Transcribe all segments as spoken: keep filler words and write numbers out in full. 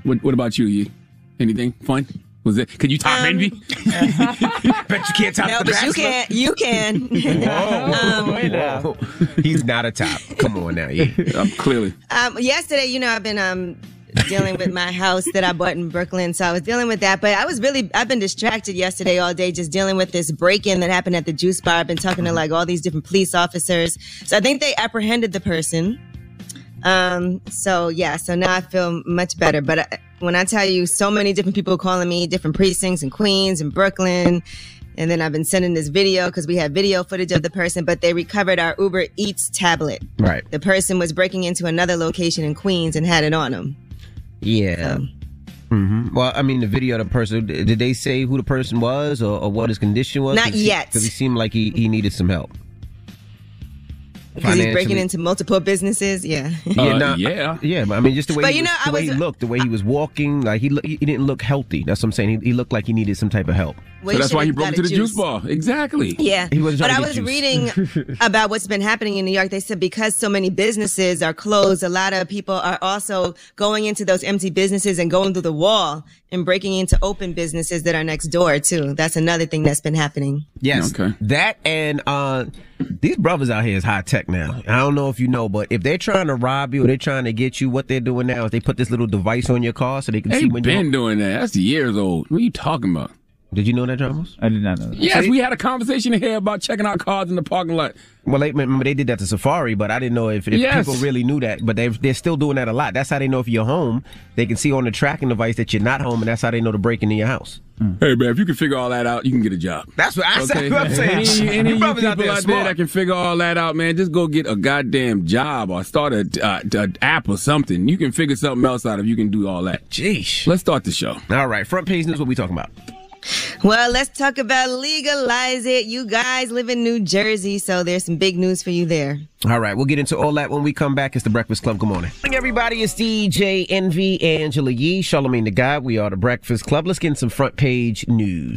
What, what about you, Yee? Anything fun? Was it? Could you top Um, Envy? Bet you can't top No, the but you Bachelor. can. You can. Whoa, whoa. He's not a top. Come on now, yeah. Um, clearly. Um, yesterday, you know, I've been um dealing with my house that I bought in Brooklyn, so I was dealing with that. But I was really, I've been distracted yesterday all day, just dealing with this break-in that happened at the juice bar. I've been talking to like all these different police officers, so I think they apprehended the person. Um, so yeah, so now I feel much better. But I, when I tell you, so many different people calling me, different precincts in Queens and Brooklyn. And then I've been sending this video because we have video footage of the person, but they recovered our Uber Eats tablet. Right. The person was breaking into another location in Queens and had it on them. Yeah. So. Mm-hmm. Well, I mean, the video of the person, did they say who the person was or, or what his condition was? Not yet. Because he seemed like he, he needed some help. Because he's breaking into multiple businesses, yeah. Yeah, Uh, nah, yeah. yeah, but I mean, just the way, But he, you was, know, the I way was- he looked, the way he was walking, like he look, he didn't look healthy. That's what I'm saying. He, he looked like he needed some type of help. Well, So that's why he should've broke got into a the juice bar. Exactly. Yeah, He wasn't but trying I to was get juice. reading about what's been happening in New York. They said because so many businesses are closed, a lot of people are also going into those empty businesses and going through the wall and breaking into open businesses that are next door too. That's another thing that's been happening. Yes. Okay. That and uh, these brothers out here is high tech now. I don't know if you know, but if they're trying to rob you or they're trying to get you, what they're doing now is they put this little device on your car so they can see They've when been you're. doing that. That's years old. What are you talking about? Did you know that, Ramos? I did not know that. Yes, we had a conversation here about checking out cars in the parking lot. Well, they, remember they did that to Safari, but I didn't know if, if Yes. people really knew that. But they're, they're still doing that a lot. That's how they know if you're home. They can see on the tracking device that you're not home, and that's how they know to break into your house. Hey, man, if you can figure all that out, you can get a job. That's what I said. I'm saying. Any, any You of you brothers people out there out smart. there that can figure all that out, man, just go get a goddamn job or start a, uh, an app or something. You can figure something else out if you can do all that. Jeez. Let's start the show. All right, front page news. What we talking about? Well, let's talk about legalize it. You guys live in New Jersey, so there's some big news for you there. All right, we'll get into all that when we come back. It's the Breakfast Club. Good morning. Good morning, everybody. It's D J Envy, Angela Yee, Charlamagne the God. We are the Breakfast Club. Let's get in some front page news.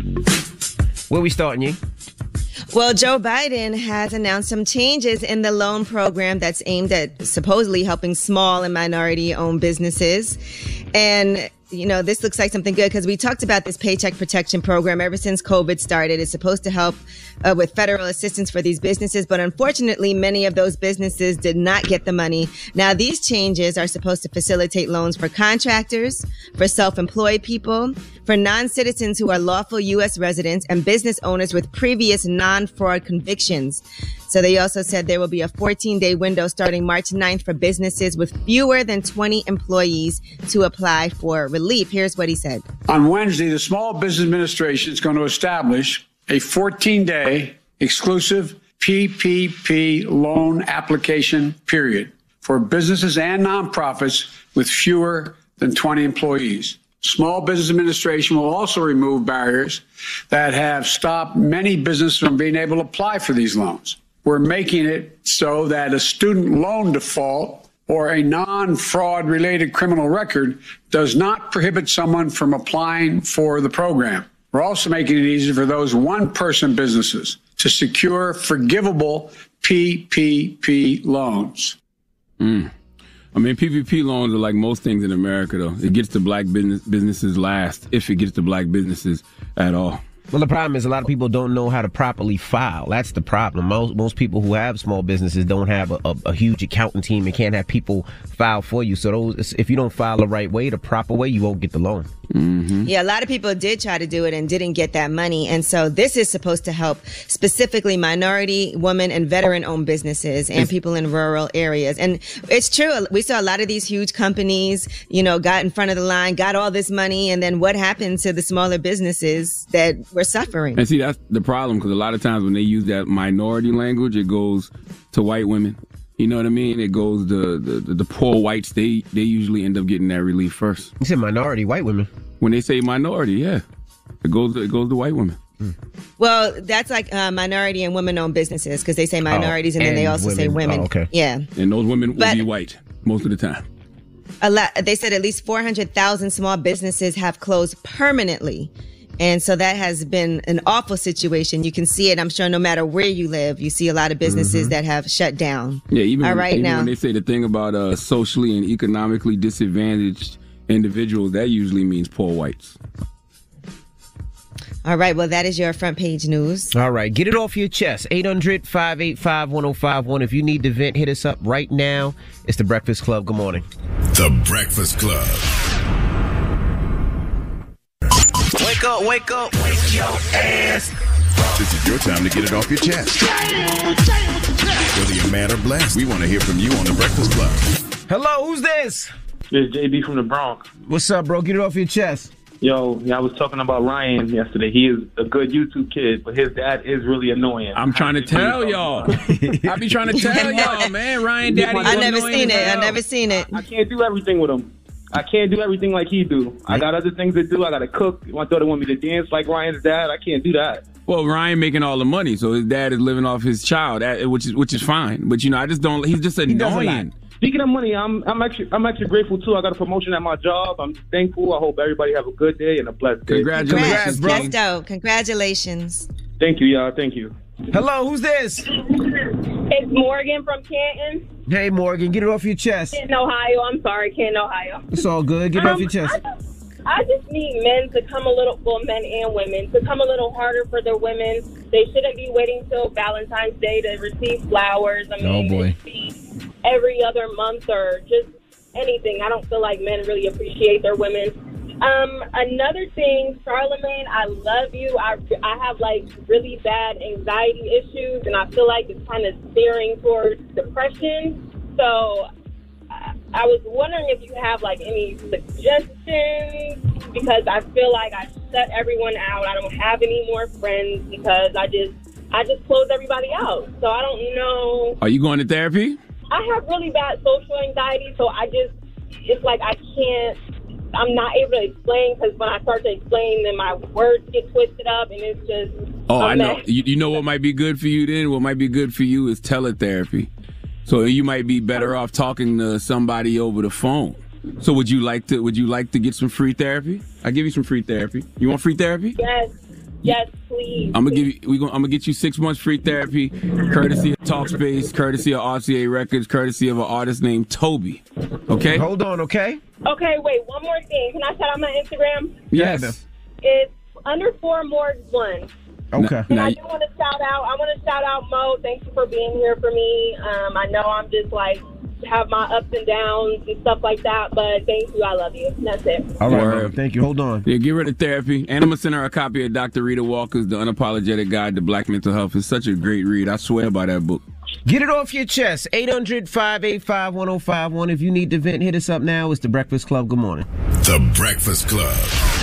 Where we starting, Yee? Well, Joe Biden has announced some changes in the loan program that's aimed at supposedly helping small and minority-owned businesses. And, you know, this looks like something good because we talked about this Paycheck Protection Program ever since COVID started. It's supposed to help uh, with federal assistance for these businesses, but unfortunately, many of those businesses did not get the money. Now, these changes are supposed to facilitate loans for contractors, for self-employed people, for non-citizens who are lawful U S residents, and business owners with previous non-fraud convictions. So they also said there will be a fourteen-day window starting March ninth for businesses with fewer than twenty employees to apply for relief. Here's what he said. On Wednesday, the Small Business Administration is going to establish a fourteen-day exclusive P P P loan application period for businesses and nonprofits with fewer than twenty employees. Small Business Administration will also remove barriers that have stopped many businesses from being able to apply for these loans. We're making it so that a student loan default or a non-fraud related criminal record does not prohibit someone from applying for the program. We're also making it easy for those one-person businesses to secure forgivable P P P loans. Mm. I mean, P P P loans are like most things in America, though. It gets to black business businesses last, if it gets to black businesses at all. Well, the problem is a lot of people don't know how to properly file. That's the problem. Most most people who have small businesses don't have a, a, a huge accounting team and can't have people file for you. So those, if you don't file the right way, the proper way, you won't get the loan. Mm-hmm. Yeah, a lot of people did try to do it and didn't get that money. And so this is supposed to help specifically minority, women, and veteran-owned businesses and people in rural areas. And it's true. We saw a lot of these huge companies, you know, got in front of the line, got all this money, and then what happened to the smaller businesses that were suffering? And see, that's the problem, because a lot of times when they use that minority language, it goes to white women. You know what I mean? It goes to the, the, the poor whites. They they usually end up getting that relief first. You said minority, white women. When they say minority, yeah, it goes it goes to white women. Mm. Well, that's like uh, minority and women-owned businesses because they say minorities Oh, and then they and also say women. women. Oh, okay. Yeah. And those women will But- be white most of the time. A lot, they said at least four hundred thousand small businesses have closed permanently. And so that has been an awful situation. You can see it, I'm sure, no matter where you live. You see a lot of businesses Mhm. that have shut down. Yeah, even, All right, even now. when they say the thing about uh, socially and economically disadvantaged individuals, that usually means poor whites. All right, well, that is your front page news. All right, get it off your chest. eight hundred, five eight five, one oh five one. If you need to vent, hit us up right now. It's The Breakfast Club. Good morning. The Breakfast Club. Wake up, wake up, wake your ass. This is your time to get it off your chest. Whether you're mad or blessed, we want to hear from you on The Breakfast Club. Hello, who's this? It's J B from the Bronx. What's up, bro? Get it off your chest. Yo, yeah, I was talking about Ryan yesterday. He is a good YouTube kid, but his dad is really annoying. I'm trying to tell y'all. I be trying to tell y'all, man. Ryan daddy is I've never annoying seen as it. hell. I've never seen it. I can't do everything with him. I can't do everything like he do. I got other things to do. I got to cook. My daughter want me to dance like Ryan's dad. I can't do that. Well, Ryan making all the money, so his dad is living off his child, that- which is which is fine. But you know, I just don't. He's just annoying. Speaking of money, I'm I'm actually I'm actually grateful too. I got a promotion at my job. I'm thankful. I hope everybody have a good day and a blessed day. Congrats, That's dope. Congratulations. Thank you, y'all. Thank you. Hello, who's this? It's Morgan from Canton. Hey, Morgan, get it off your chest. Canton, Ohio. I'm sorry, Canton, Ohio. It's all good. Get it Um, off your chest. I just, I just need men to come a little, well, men and women, to come a little harder for their women. They shouldn't be waiting till Valentine's Day to receive flowers. I mean, Oh, boy. it should be every other month or just anything. I don't feel like men really appreciate their women. Um, another thing, Charlamagne, I love you. I, I have like really bad anxiety issues, and I feel like it's kind of steering towards depression. So I, I was wondering if you have like any suggestions, because I feel like I shut everyone out. I don't have any more friends because I just I just close everybody out. So I don't know. Are you going to therapy? I have really bad social anxiety, so I just, it's like I can't, I'm not able to explain, because when I start to explain, then my words get twisted up, and it's just Oh, a I know. mess. You, you know what might be good for you then? What might be good for you is teletherapy. So you might be better off talking to somebody over the phone. So would you like to would you like to get some free therapy? I'll give you some free therapy. You want free therapy? Yes, yes, please. I'm gonna give you. We gonna, I'm gonna get you six months free therapy, courtesy of Talkspace, courtesy of R C A Records, courtesy of an artist named Toby. Okay. Hold on, okay? Okay, wait, one more thing. Can I shout out my Instagram? Yes. It's under four more one. Okay. And I do want to shout out, I want to shout out Mo. Thank you for being here for me. Um, I know I'm just like, have my ups and downs and stuff like that, but thank you. I love you. That's it. All right, Word. man. Thank you. Hold on. Yeah, get rid of therapy. And I'm gonna send her a copy of Doctor Rita Walker's The Unapologetic Guide to Black Mental Health. It's such a great read. I swear by that book. Get it off your chest. eight hundred, five eight five, one oh five one. If you need to vent, hit us up now. It's The Breakfast Club. Good morning. The Breakfast Club.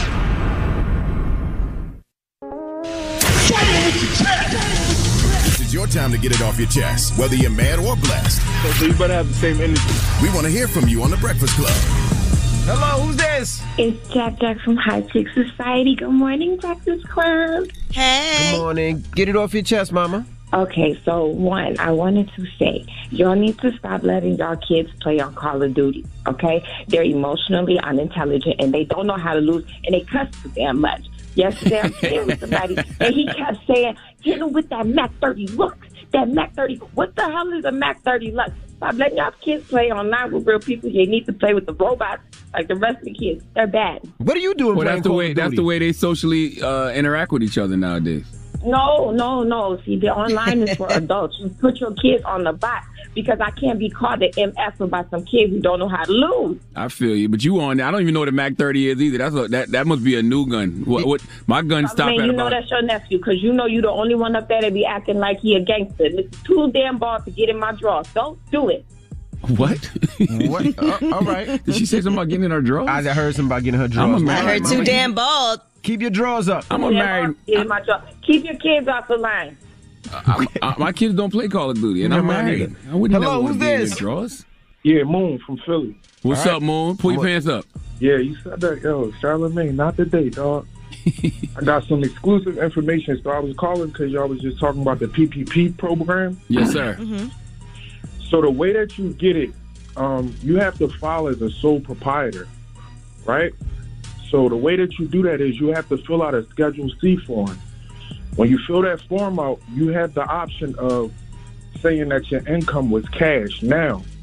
This is your time to get it off your chest, whether you're mad or blessed. So you better have the same energy. We want to hear from you on The Breakfast Club. Hello, who's this? It's Jack Jack from High Chick Society. Good morning, Breakfast Club. Hey. Good morning. Get it off your chest, mama. Okay, so one, I wanted to say, y'all need to stop letting y'all kids play on Call of Duty, okay? They're emotionally unintelligent, and they don't know how to lose, and they cuss too damn much. Yesterday, I'm playing with somebody, and he kept saying, hit him with that Mac thirty Lux, that Mac thirty. What the hell is a Mac thirty Lux? Stop letting y'all kids play online with real people. You need to play with the robots like the rest of the kids. They're bad. What are you doing Well, playing that's the Call way. of That's Duty? the way they socially uh, interact with each other nowadays. No, no, no. See, the online is for adults. You put your kids on the bot, because I can't be called an M F by some kids who don't know how to lose. I feel you, but you on? I don't even know what a Mac thirty is either. That's a, that. That must be a new gun. What? what my gun I stopped mean, at you know about. that's your nephew, because you know you the only one up there that be acting like he a gangster. And it's too damn bald to get in my drawers. Don't do it. What? What? Uh, all right. Did she say something about getting in her drawers? I heard something about getting her drawers. I'm a I married. heard too damn bald. Keep your drawers up. I'm a Damn married. bald to get in my drawers. Keep your kids off the line. I, I, my kids don't play Call of Duty, and I'm Never mind married. either. I wouldn't Hello, never want who's to be in this? your drawers. Yeah, Moon from Philly. What's All right. up, Moon? Pull your What? pants up. Yeah, you said that. Yo, Charlamagne, not today, dog. I got some exclusive information, so I was calling because y'all was just talking about the P P P program. Yes, sir. Mm-hmm. So the way that you get it, um, you have to file as a sole proprietor, right? So the way that you do that is you have to fill out a Schedule C form. When you fill that form out, you have the option of saying that your income was cash. Now,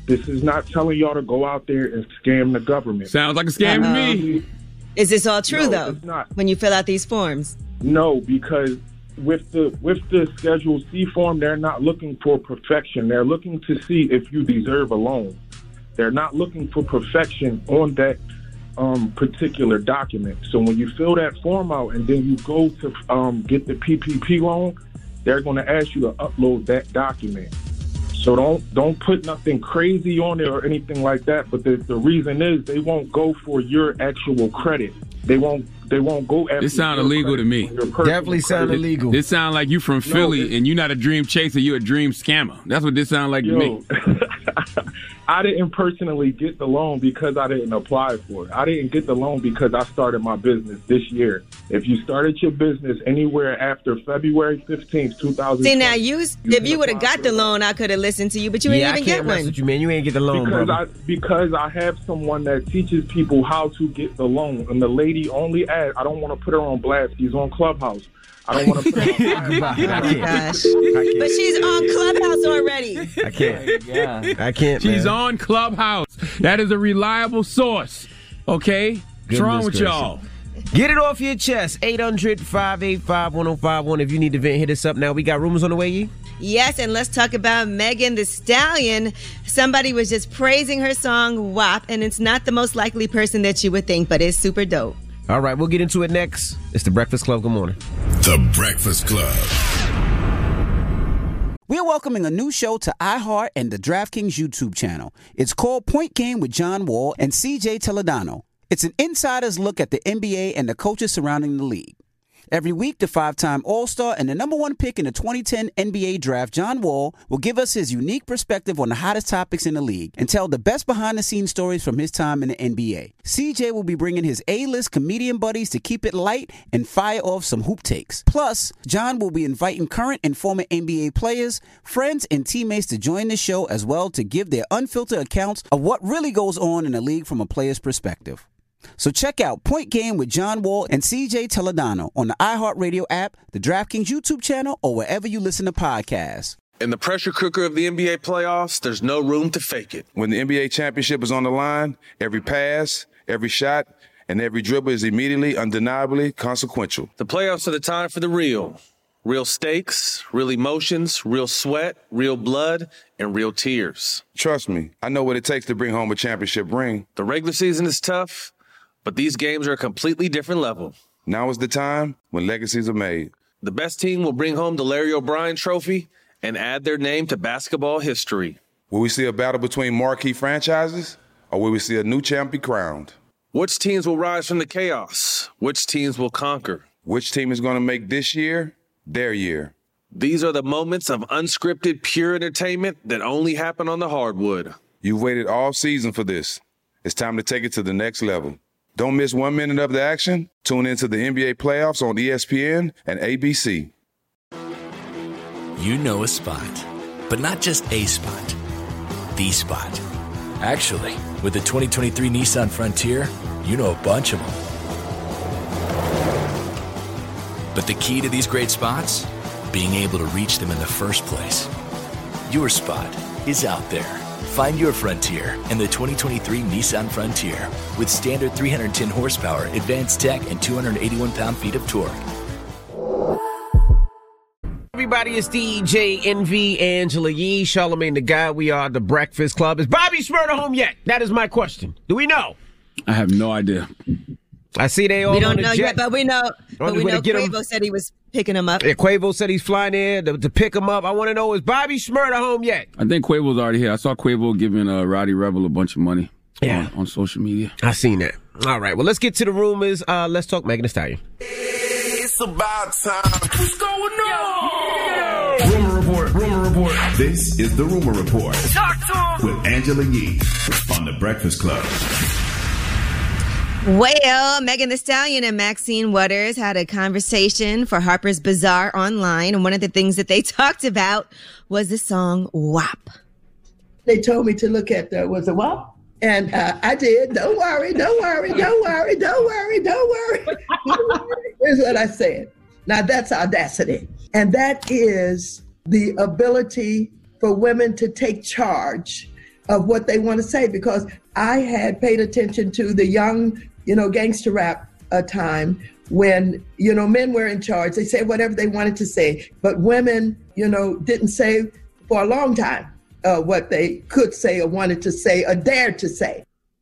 This is not telling y'all to go out there and scam the government. Sounds like a scam to me. Is this all true, No, though, it's not. when you fill out these forms? No, because with the with the Schedule C form, they're not looking for perfection. They're looking to see if you deserve a loan. They're not looking for perfection on that um, particular document. So when you fill that form out and then you go to um, get the P P P loan, they're going to ask you to upload that document. So don't don't put nothing crazy on it or anything like that. But the, the reason is they won't go for your actual credit. They won't they won't go after. This sound illegal to me. Definitely sound illegal. This sound like you from Philly No, and you're not a dream chaser. You're a dream scammer. That's what this sound like to Yo, me. I didn't personally get the loan because I didn't apply for it. I didn't get the loan because I started my business this year. If you started your business anywhere after February fifteenth, two thousand See, now, you, if you would have got the loan, I could have listened to you, but you yeah, didn't even I can't get mess one. with you, man. You ain't get the loan, because brother. I because I have someone that teaches people how to get the loan, and the lady only asked. I don't want to put her on blast. She's on Clubhouse. I don't want to put her on blast. Oh, gosh. But she's on Clubhouse already. I can't. Yeah. I can't, She's man. on Clubhouse. That is a reliable source. Okay? What's wrong with Goodness y'all? Get it off your chest. eight hundred, five eight five, one oh five one. If you need to vent, hit us up now. We got rumors on the way, Yee? Yes, and let's talk about Megan Thee Stallion. Somebody was just praising her song W A P, and it's not the most likely person that you would think, but it's super dope. All right, we'll get into it next. It's The Breakfast Club. Good morning. The Breakfast Club. We're welcoming a new show to iHeart and the DraftKings YouTube channel. It's called Point Game with John Wall and C J Toledano. It's an insider's look at the N B A and the coaches surrounding the league. Every week, the five-time All-Star and the number one pick in the twenty ten N B A draft, John Wall, will give us his unique perspective on the hottest topics in the league and tell the best behind-the-scenes stories from his time in the N B A. C J will be bringing his A-list comedian buddies to keep it light and fire off some hoop takes. Plus, John will be inviting current and former N B A players, friends, and teammates to join the show as well to give their unfiltered accounts of what really goes on in the league from a player's perspective. So check out Point Game with John Wall and C J Toledano on the iHeartRadio app, the DraftKings YouTube channel, or wherever you listen to podcasts. In the pressure cooker of the N B A playoffs, there's no room to fake it. When the N B A championship is on the line, every pass, every shot, and every dribble is immediately, undeniably consequential. The playoffs are the time for the real. Real stakes, real emotions, real sweat, real blood, and real tears. Trust me, I know what it takes to bring home a championship ring. The regular season is tough, but these games are a completely different level. Now is the time when legacies are made. The best team will bring home the Larry O'Brien Trophy and add their name to basketball history. Will we see a battle between marquee franchises, or will we see a new champ be crowned? Which teams will rise from the chaos? Which teams will conquer? Which team is going to make this year their year? These are the moments of unscripted, pure entertainment that only happen on the hardwood. You've waited all season for this. It's time to take it to the next level. Don't miss one minute of the action. Tune into the N B A playoffs on E S P N and A B C. You know a spot, but not just a spot, the spot. Actually, with the twenty twenty-three Nissan Frontier, you know a bunch of them. But the key to these great spots? Being able to reach them in the first place. Your spot is out there. Find your Frontier in the twenty twenty-three Nissan Frontier with standard three hundred ten horsepower, advanced tech, and two hundred eighty-one pound-feet of torque. Everybody, it's D J Envy, Angela Yee, Charlamagne the Guy. We are The Breakfast Club. Is Bobby Shmurda home yet? That is my question. Do we know? I have no idea. I see they all We don't on the know jet. yet, but we know. But we know Quavo said he was picking him up. Yeah, Quavo said he's flying there to, to pick him up. I want to know, is Bobby Shmurda home yet? I think Quavo's already here. I saw Quavo giving uh, Roddy Rebel a bunch of money yeah. on, on social media. I seen that. All right, well, let's get to the rumors. Uh, let's talk Megan Thee Stallion. It's about time. What's going on? Yeah. Rumor Report, Rumor Report. This is the Rumor Report. Talk to him. With Angela Yee on The Breakfast Club. Well, Megan Thee Stallion and Maxine Waters had a conversation for Harper's Bazaar online, and one of the things that they talked about was the song W A P. They told me to look at the, was it W A P? And uh, I did. Don't worry, don't worry, don't worry, don't worry, don't worry. Don't worry. Here's what I said. Now that's audacity. And that is the ability for women to take charge of what they want to say, because I had paid attention to the young, you know, gangster rap uh, time when, you know, men were in charge. They said whatever they wanted to say, but women, you know, didn't say for a long time uh, what they could say or wanted to say or dared to say.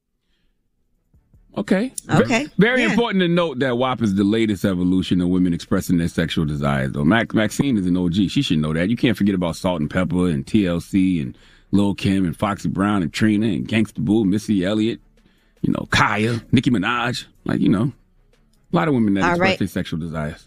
Okay. Okay. Very yeah. important to note that W A P is the latest evolution of women expressing their sexual desires, though. Mac- Maxine is an O G. She should know that. You can't forget about Salt and Pepper and T L C and Lil' Kim and Foxy Brown and Trina and Gangsta Boo, Missy Elliott, you know, Kaya, Nicki Minaj. Like, you know, a lot of women that All express right. their sexual desires.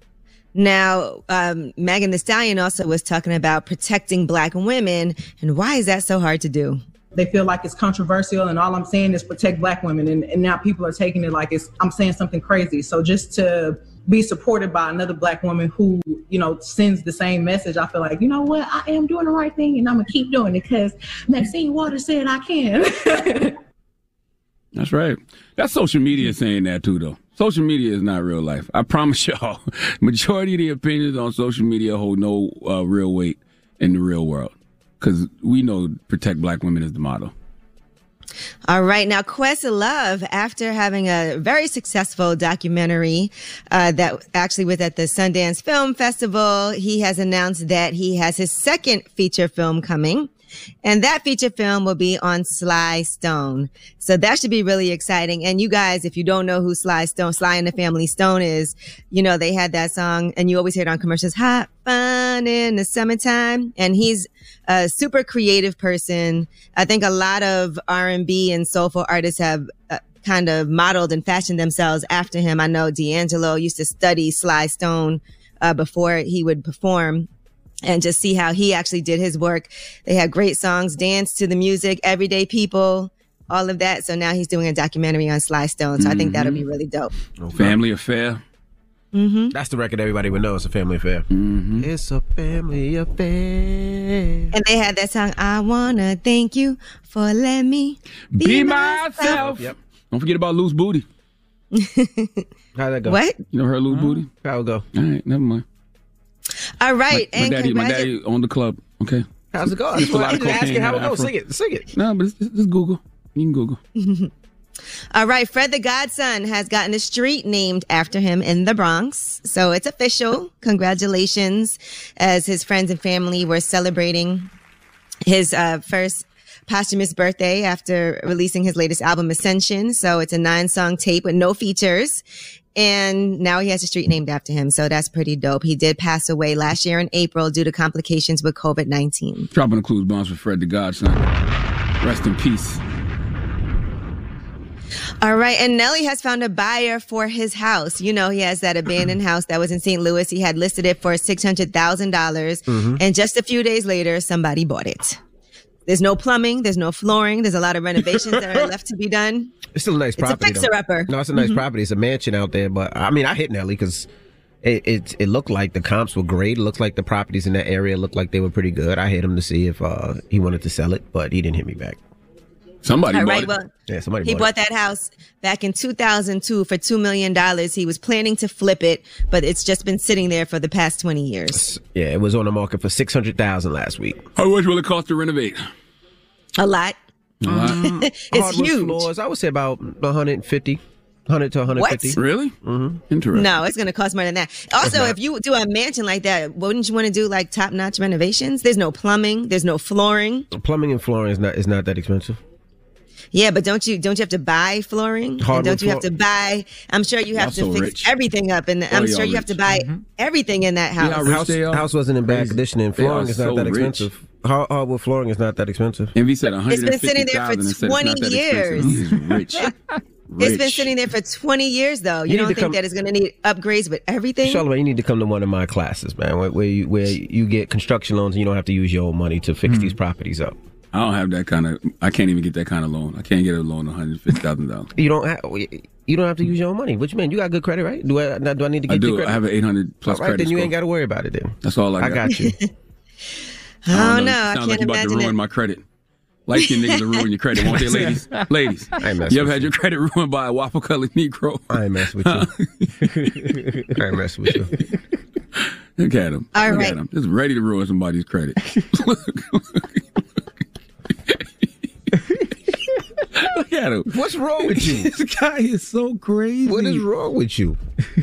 Now, um, Megan Thee Stallion also was talking about protecting black women. And why is that so hard to do? They feel like it's controversial and all I'm saying is protect black women. And, and now people are taking it like it's I'm saying something crazy. So just to be supported by another black woman who, you know, sends the same message, I feel like, you know what, I am doing the right thing and I'm going to keep doing it because Maxine Waters said I can. That's right. That's social media saying that too, though. Social media is not real life. I promise y'all, majority of the opinions on social media hold no uh, real weight in the real world. Because we know protect black women is the motto. All right. Now, Questlove, after having a very successful documentary uh, that actually was at the Sundance Film Festival, he has announced that he has his second feature film coming. And that feature film will be on Sly Stone. So that should be really exciting. And you guys, if you don't know who Sly Stone, Sly and the Family Stone is, you know, they had that song and you always hear it on commercials, Hot Fun in the Summertime. And he's a super creative person. I think a lot of R and B and soulful artists have uh, kind of modeled and fashioned themselves after him. I know D'Angelo used to study Sly Stone uh, before he would perform. And just see how he actually did his work. They had great songs, Dance to the Music, Everyday People, all of that. So now he's doing a documentary on Sly Stone. So mm-hmm. I think that'll be really dope. Okay. Family Affair. Mm-hmm. That's the record everybody would know. It's a family affair. Mm-hmm. It's a family affair. And they had that song, I Wanna Thank You for Letting Me Be, be myself. myself. Yep. Don't forget about Loose Booty. How'd that go? What? You know her Loose mm-hmm. Booty? How'd it go? All right, never mind. All right, my, my and daddy, my congratu- daddy owned the club. Okay, how's it going? Just a lot of cocaine. Asking how it goes. Afro. Sing it, sing it. No, but it's, it's, it's Google. You can Google. All right, Fred the Godson has gotten a street named after him in the Bronx, so it's official. Congratulations, as his friends and family were celebrating his uh, first posthumous birthday after releasing his latest album, Ascension. So it's a nine-song tape with no features. And now he has a street named after him. So that's pretty dope. He did pass away last year in April due to complications with covid nineteen. Dropping the clues bombs for Fred the Godson. Rest in peace. All right. And Nelly has found a buyer for his house. You know, he has that abandoned house that was in Saint Louis. He had listed it for six hundred thousand dollars. Mm-hmm. And just a few days later, somebody bought it. There's no plumbing. There's no flooring. There's a lot of renovations that are left to be done. It's still a nice property. It's a fixer-upper. No, it's a nice mm-hmm. property. It's a mansion out there. But, I mean, I hit Nelly because it, it it looked like the comps were great. It looked like the properties in that area looked like they were pretty good. I hit him to see if uh, he wanted to sell it, but he didn't hit me back. Somebody All bought right, it. well, yeah, somebody he bought, bought that house back in two thousand two for two million dollars. He was planning to flip it, but it's just been sitting there for the past twenty years. Yeah, it was on the market for six hundred thousand dollars last week. How much will it cost to renovate? A lot. A lot. Mm, it's hardwood huge. Floors, I would say about one hundred fifty. one hundred to one hundred fifty. What? Really? Mm-hmm. Interesting. No, it's going to cost more than that. Also, if you do a mansion like that, wouldn't you want to do like top-notch renovations? There's no plumbing. There's no flooring. Plumbing and flooring is not is not that expensive. Yeah, but don't you don't you have to buy flooring? Hardwood And don't you have floor- to buy? I'm sure you have Y'all to so fix rich. everything up, and I'm Oh, sure y'all you have to rich. buy Mm-hmm. everything in that house. how rich House, they are? house wasn't in bad Crazy. condition, and They flooring are is not so that rich. expensive. Hard- Hardwood flooring is not that expensive. Envy said one hundred It's been fifty sitting there for thousand and said twenty it's not that years. expensive. He's rich. It's been Rich. sitting there for twenty years, though. You, You need don't to think come- that it's going to need upgrades with everything? Charlamagne, you need to come to one of my classes, man, where, where you where you get construction loans and you don't have to use your own money to fix Mm-hmm. these properties up. I don't have that kind of. I can't even get that kind of loan. I can't get a loan of one hundred fifty thousand dollars. You don't have you don't have to use your own money. What you mean? You got good credit, right? Do I now, do I need to get I your do. credit? I have an eight hundred plus All right, credit then you score. ain't got to worry about it then. That's all I got. I got you. Oh, don't no, It I sounds can't like you about to imagine ruin it. my credit. Light skinned niggas will ruin your credit, won't they, ladies? Ladies, I ain't messing you ever with had your credit ruined by a waffle colored Negro? I ain't messing with you. I ain't messing with you. Look at him. All Look right. at him. Just ready to ruin somebody's credit. at him. What's wrong with you? This guy is so crazy. What is wrong with you?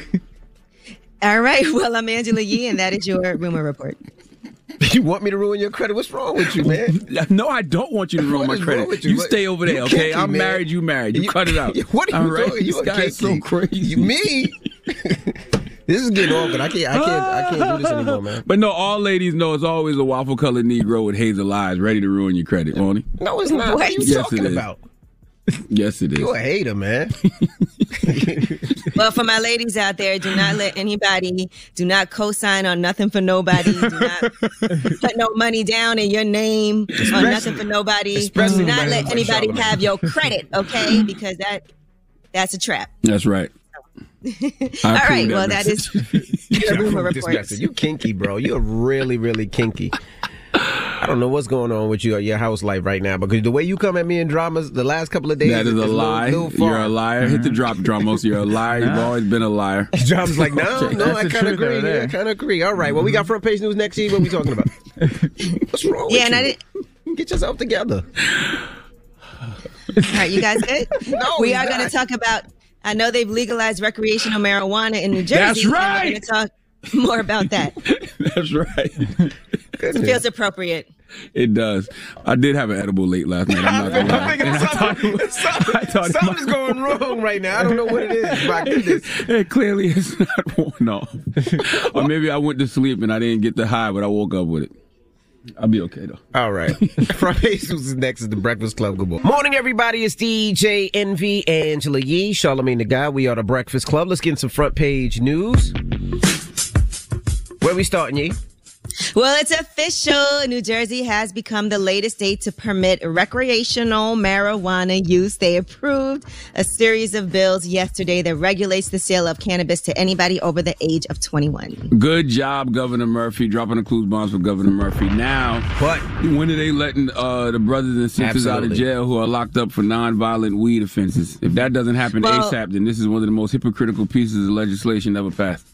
All right. Well, I'm Angela Yee, and that is your rumor report. You want me to ruin your credit? What's wrong with you, man? No, I don't want you to ruin my credit. You, you stay over there, okay? Kinky, I'm man. married, you married. You, you cut it out. What are you All doing? right? You This guy is so crazy. Me? This is getting awkward. I can't. I can't. I can't do this anymore, man. But no, all ladies know it's always a waffle colored Negro with hazel eyes, ready to ruin your credit, won't he? No, it's not. What are you yes, talking it is. about? Yes, it is. You're a hater, man. Well, for my ladies out there, do not let anybody, do not co-sign on nothing for nobody. Do not put no money down in your name on nothing for nobody. Do not let anybody have your credit, okay? Because that that's a trap. That's right. All right. Well, that is your rumor report. You kinky, bro. You're really, really kinky. I don't know what's going on with you or your house life right now, because the way you come at me in dramas the last couple of days, that is a lie. Little, little You're a liar. Hit the drop, Dramos. You're a liar. You've always been a liar. Drama's like, no, no, I kind of agree. I kind of agree. All right. Well, we got front page news next year. What are we talking about? What's wrong with yeah, and you? I didn't... Get yourself together. All right, you guys good? No, we are going to talk about. I know they've legalized recreational marijuana in New Jersey. That's right. We're going to talk more about that. That's right. It feels appropriate. It does. I did have an edible late last night. I'm not gonna lie. I'm thinking something, was, something, I thought something's going wrong right now. I don't know what it is. My goodness. It clearly is not worn off. Or maybe I went to sleep and I didn't get the high, but I woke up with it. I'll be okay, though. All right. Front page news is next is the Breakfast Club. Good morning. Morning, everybody. It's D J Envy, Angela Yee, Charlamagne the Guy. We are the Breakfast Club. Let's get in some front page news. Where we starting, Yee? Well, it's official. New Jersey has become the latest state to permit recreational marijuana use. They approved a series of bills yesterday that regulates the sale of cannabis to anybody over the age of twenty-one. Good job, Governor Murphy, dropping the clues bombs for Governor Murphy. Now, what? When are they letting uh, the brothers and sisters Absolutely. out of jail who are locked up for nonviolent weed offenses? If that doesn't happen well, ASAP, then this is one of the most hypocritical pieces of legislation ever passed.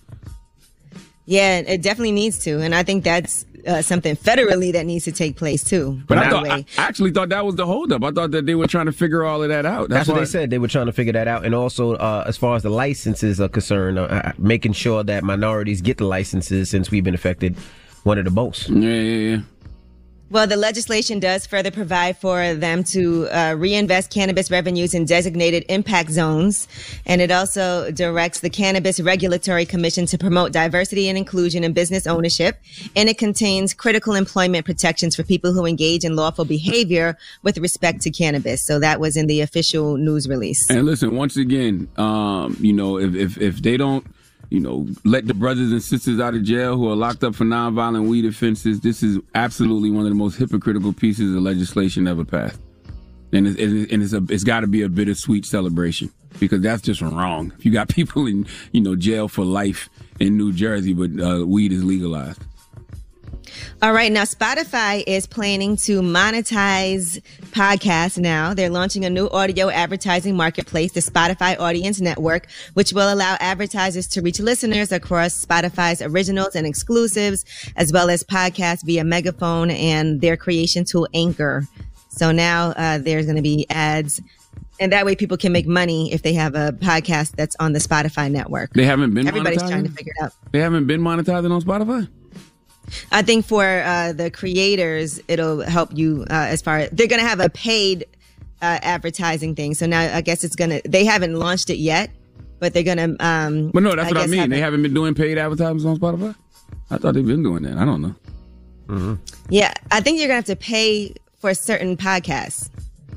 Yeah, it definitely needs to. And I think that's uh, something federally that needs to take place, too. But I, thought, I actually thought that was the holdup. I thought that they were trying to figure all of that out. That's, That's what why. they said. They were trying to figure that out. And also, uh, as far as the licenses are concerned, uh, making sure that minorities get the licenses, since we've been affected one of the most. Yeah, yeah, yeah. Well, the legislation does further provide for them to uh, reinvest cannabis revenues in designated impact zones. And it also directs the Cannabis Regulatory Commission to promote diversity and inclusion in business ownership. And it contains critical employment protections for people who engage in lawful behavior with respect to cannabis. So that was in the official news release. And listen, once again, um, you know, if, if, if they don't, you know, let the brothers and sisters out of jail who are locked up for nonviolent weed offenses, this is absolutely one of the most hypocritical pieces of legislation ever passed. And it's, and it's, a, it's got to be a bittersweet celebration, because that's just wrong. If you got people in, you know, jail for life in New Jersey, but uh, weed is legalized. All right. Now, Spotify is planning to monetize podcasts now. They're launching a new audio advertising marketplace, the Spotify Audience Network, which will allow advertisers to reach listeners across Spotify's originals and exclusives, as well as podcasts via Megaphone and their creation tool, Anchor. So now uh, there's going to be ads. And that way people can make money if they have a podcast that's on the Spotify network. They haven't been Everybody's monetizing? trying to figure it out. They haven't been monetizing on Spotify? I think for uh, the creators, it'll help you uh, as far as they're going to have a paid uh, advertising thing. So now I guess it's going to, they haven't launched it yet, but they're going to. Um, but no, that's I what I mean. Have they a, haven't been doing paid advertisements on Spotify? I thought they've been doing that. I don't know. Mm-hmm. Yeah, I think you're going to have to pay for certain podcasts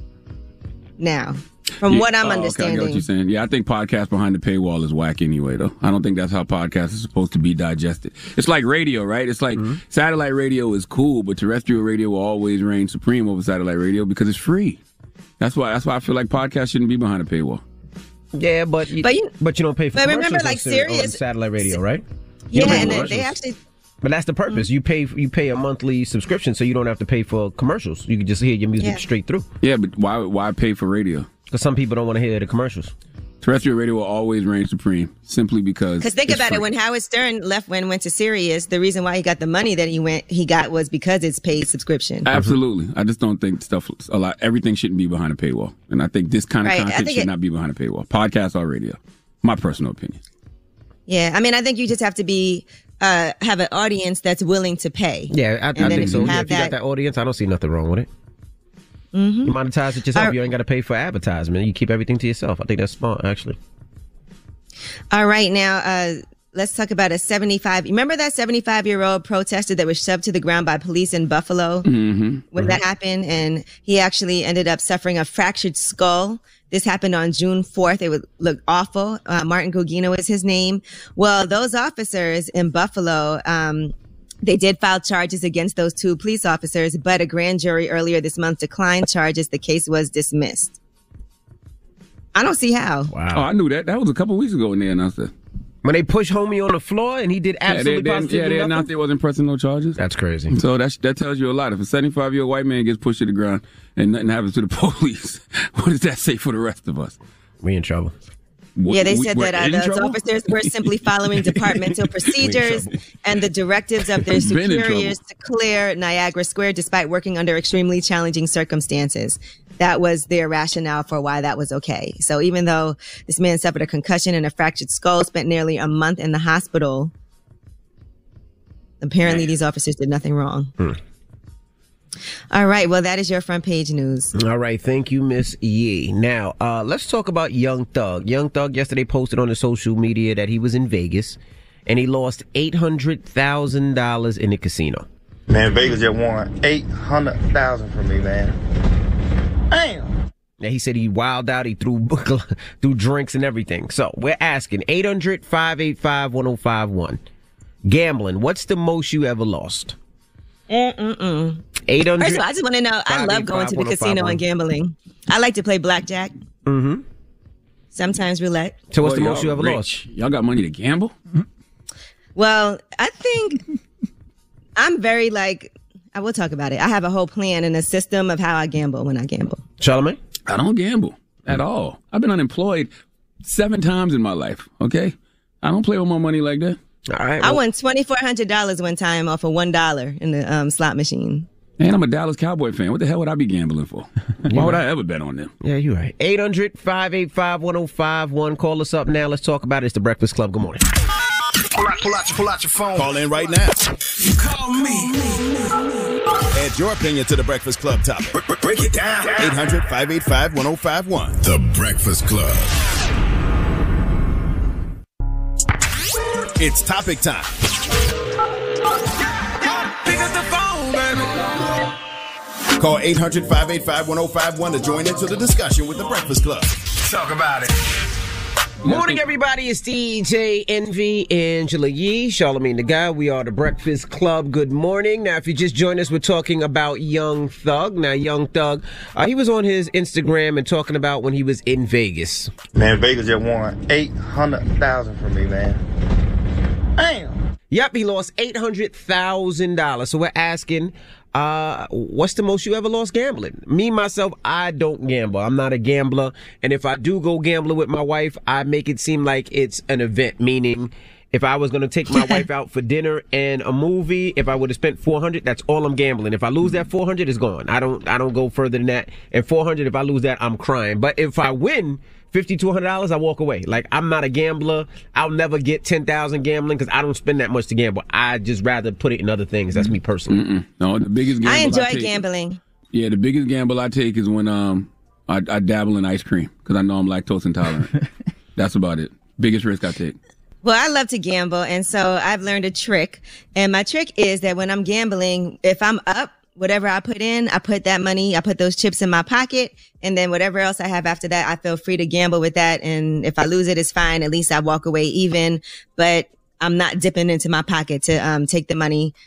now. From yeah. what I'm oh, understanding. Okay, I get what you're saying. Yeah, I think podcast behind the paywall is whack anyway, though. I don't think that's how podcasts are supposed to be digested. It's like radio, right? It's like mm-hmm. satellite radio is cool, but terrestrial radio will always reign supreme over satellite radio because it's free. That's why. That's why I feel like podcasts shouldn't be behind a paywall. Yeah, but you, but you, but you don't pay for but commercials remember, like on, Sirius, on satellite radio, right? You yeah, and they actually. But that's the purpose. Mm-hmm. You pay you pay a monthly subscription, so you don't have to pay for commercials. You can just hear your music yeah. straight through. Yeah, but why why pay for radio? Because some people don't want to hear the commercials. Terrestrial radio will always reign supreme, simply because. Because think about free. it, when Howard Stern left when went to Sirius, the reason why he got the money that he went he got was because it's paid subscription. Absolutely, I just don't think stuff a lot. Everything shouldn't be behind a paywall, and I think this kind of right. content should it, not be behind a paywall. Podcast or radio, my personal opinion. Yeah, I mean, I think you just have to be uh, have an audience that's willing to pay. Yeah, I, I think so. Yeah, if you got that audience, I don't see nothing wrong with it. Mm-hmm. You monetize it yourself. Uh, you ain't got to pay for advertisement. You keep everything to yourself. I think that's smart, actually. All right, now uh, let's talk about a seventy-five. Remember that seventy-five-year-old protester that was shoved to the ground by police in Buffalo mm-hmm. when mm-hmm. that happened, and he actually ended up suffering a fractured skull. This happened on June fourth. It would look awful. Uh, Martin Gugino is his name. Well, those officers in Buffalo. Um, They did file charges against those two police officers, but a grand jury earlier this month declined charges. The case was dismissed. I don't see how. Wow. Oh, I knew that. That was a couple weeks ago when they announced that. When they pushed homie on the floor and he did absolutely yeah, they, positively Yeah, they nothing? announced they wasn't pressing no charges. That's crazy. So that that tells you a lot. If a seventy-five-year-old white man gets pushed to the ground and nothing happens to the police, what does that say for the rest of us? We in trouble. Yeah, they said we, that uh, those trouble? officers were simply following departmental procedures and the directives of their superiors to clear Niagara Square despite working under extremely challenging circumstances. That was their rationale for why that was okay. So even though this man suffered a concussion and a fractured skull, spent nearly a month in the hospital, apparently these officers did nothing wrong. Hmm. All right. Well, that is your front page news. All right. Thank you, Miss Yee. Now, uh, let's talk about Young Thug. Young Thug yesterday posted on the social media that he was in Vegas and he lost eight hundred thousand dollars in the casino. Man, Vegas just won eight hundred thousand dollars from me, man. Damn. Now, he said he wilded out. He threw, threw drinks and everything. So we're asking eight hundred, five eight five, one oh five one. Gambling. What's the most you ever lost? Mm-mm-mm. eight hundred. First of all, I just want to know, I love going to the casino and gambling. I like to play blackjack. Mm-hmm. Sometimes roulette. So what's Boy, the most you ever rich. lost? Y'all got money to gamble? Well, I think I'm very like, I will talk about it. I have a whole plan and a system of how I gamble when I gamble. Charlamagne? I don't gamble at all. I've been unemployed seven times in my life, okay? I don't play with my money like that. All right. Well, I won twenty-four hundred dollars one time off of one dollar in the um, slot machine. And I'm a Dallas Cowboy fan. What the hell would I be gambling for? Why would I ever bet on them? Yeah, you're right. eight hundred, five eight five, one oh five one. Call us up now. Let's talk about it. It's The Breakfast Club. Good morning. Pull out, pull out, your, pull out your phone. Call in right now. You call me. Add your opinion to The Breakfast Club topic. Break, break it down. eight hundred, five eight five, one oh five one. The Breakfast Club. It's topic time. Pick up the phone, baby. Call eight hundred, five eight five, one oh five one to join into the discussion with The Breakfast Club. Talk about it. Morning, everybody. It's D J Envy, Angela Yee, Charlamagne the Guy. We are The Breakfast Club. Good morning. Now, if you just joined us, we're talking about Young Thug. Now, Young Thug, uh, he was on his Instagram and talking about when he was in Vegas. Man, Vegas just won eight hundred thousand dollars from me, man. Damn. Yep, he lost eight hundred thousand dollars. So we're asking, uh, what's the most you ever lost gambling? Me, myself, I don't gamble. I'm not a gambler. And if I do go gambling with my wife, I make it seem like it's an event, meaning if I was going to take my wife out for dinner and a movie, if I would have spent four hundred dollars, that's all I'm gambling. If I lose that four hundred dollars, it's gone. I don't, I don't go further than that. And four hundred dollars, if I lose that, I'm crying. But if I win fifty thousand two hundred dollars, I walk away. Like, I'm not a gambler. I'll never get ten thousand dollars gambling because I don't spend that much to gamble. I just rather put it in other things. That's me personally. Mm-mm. No, the biggest gamble I enjoy I take, gambling. Yeah, the biggest gamble I take is when um I, I dabble in ice cream because I know I'm lactose intolerant. That's about it. Biggest risk I take. Well, I love to gamble, and so I've learned a trick. And my trick is that when I'm gambling, if I'm up, whatever I put in, I put that money, I put those chips in my pocket, and then whatever else I have after that, I feel free to gamble with that. And if I lose it, it's fine. At least I walk away even, but I'm not dipping into my pocket to um take the money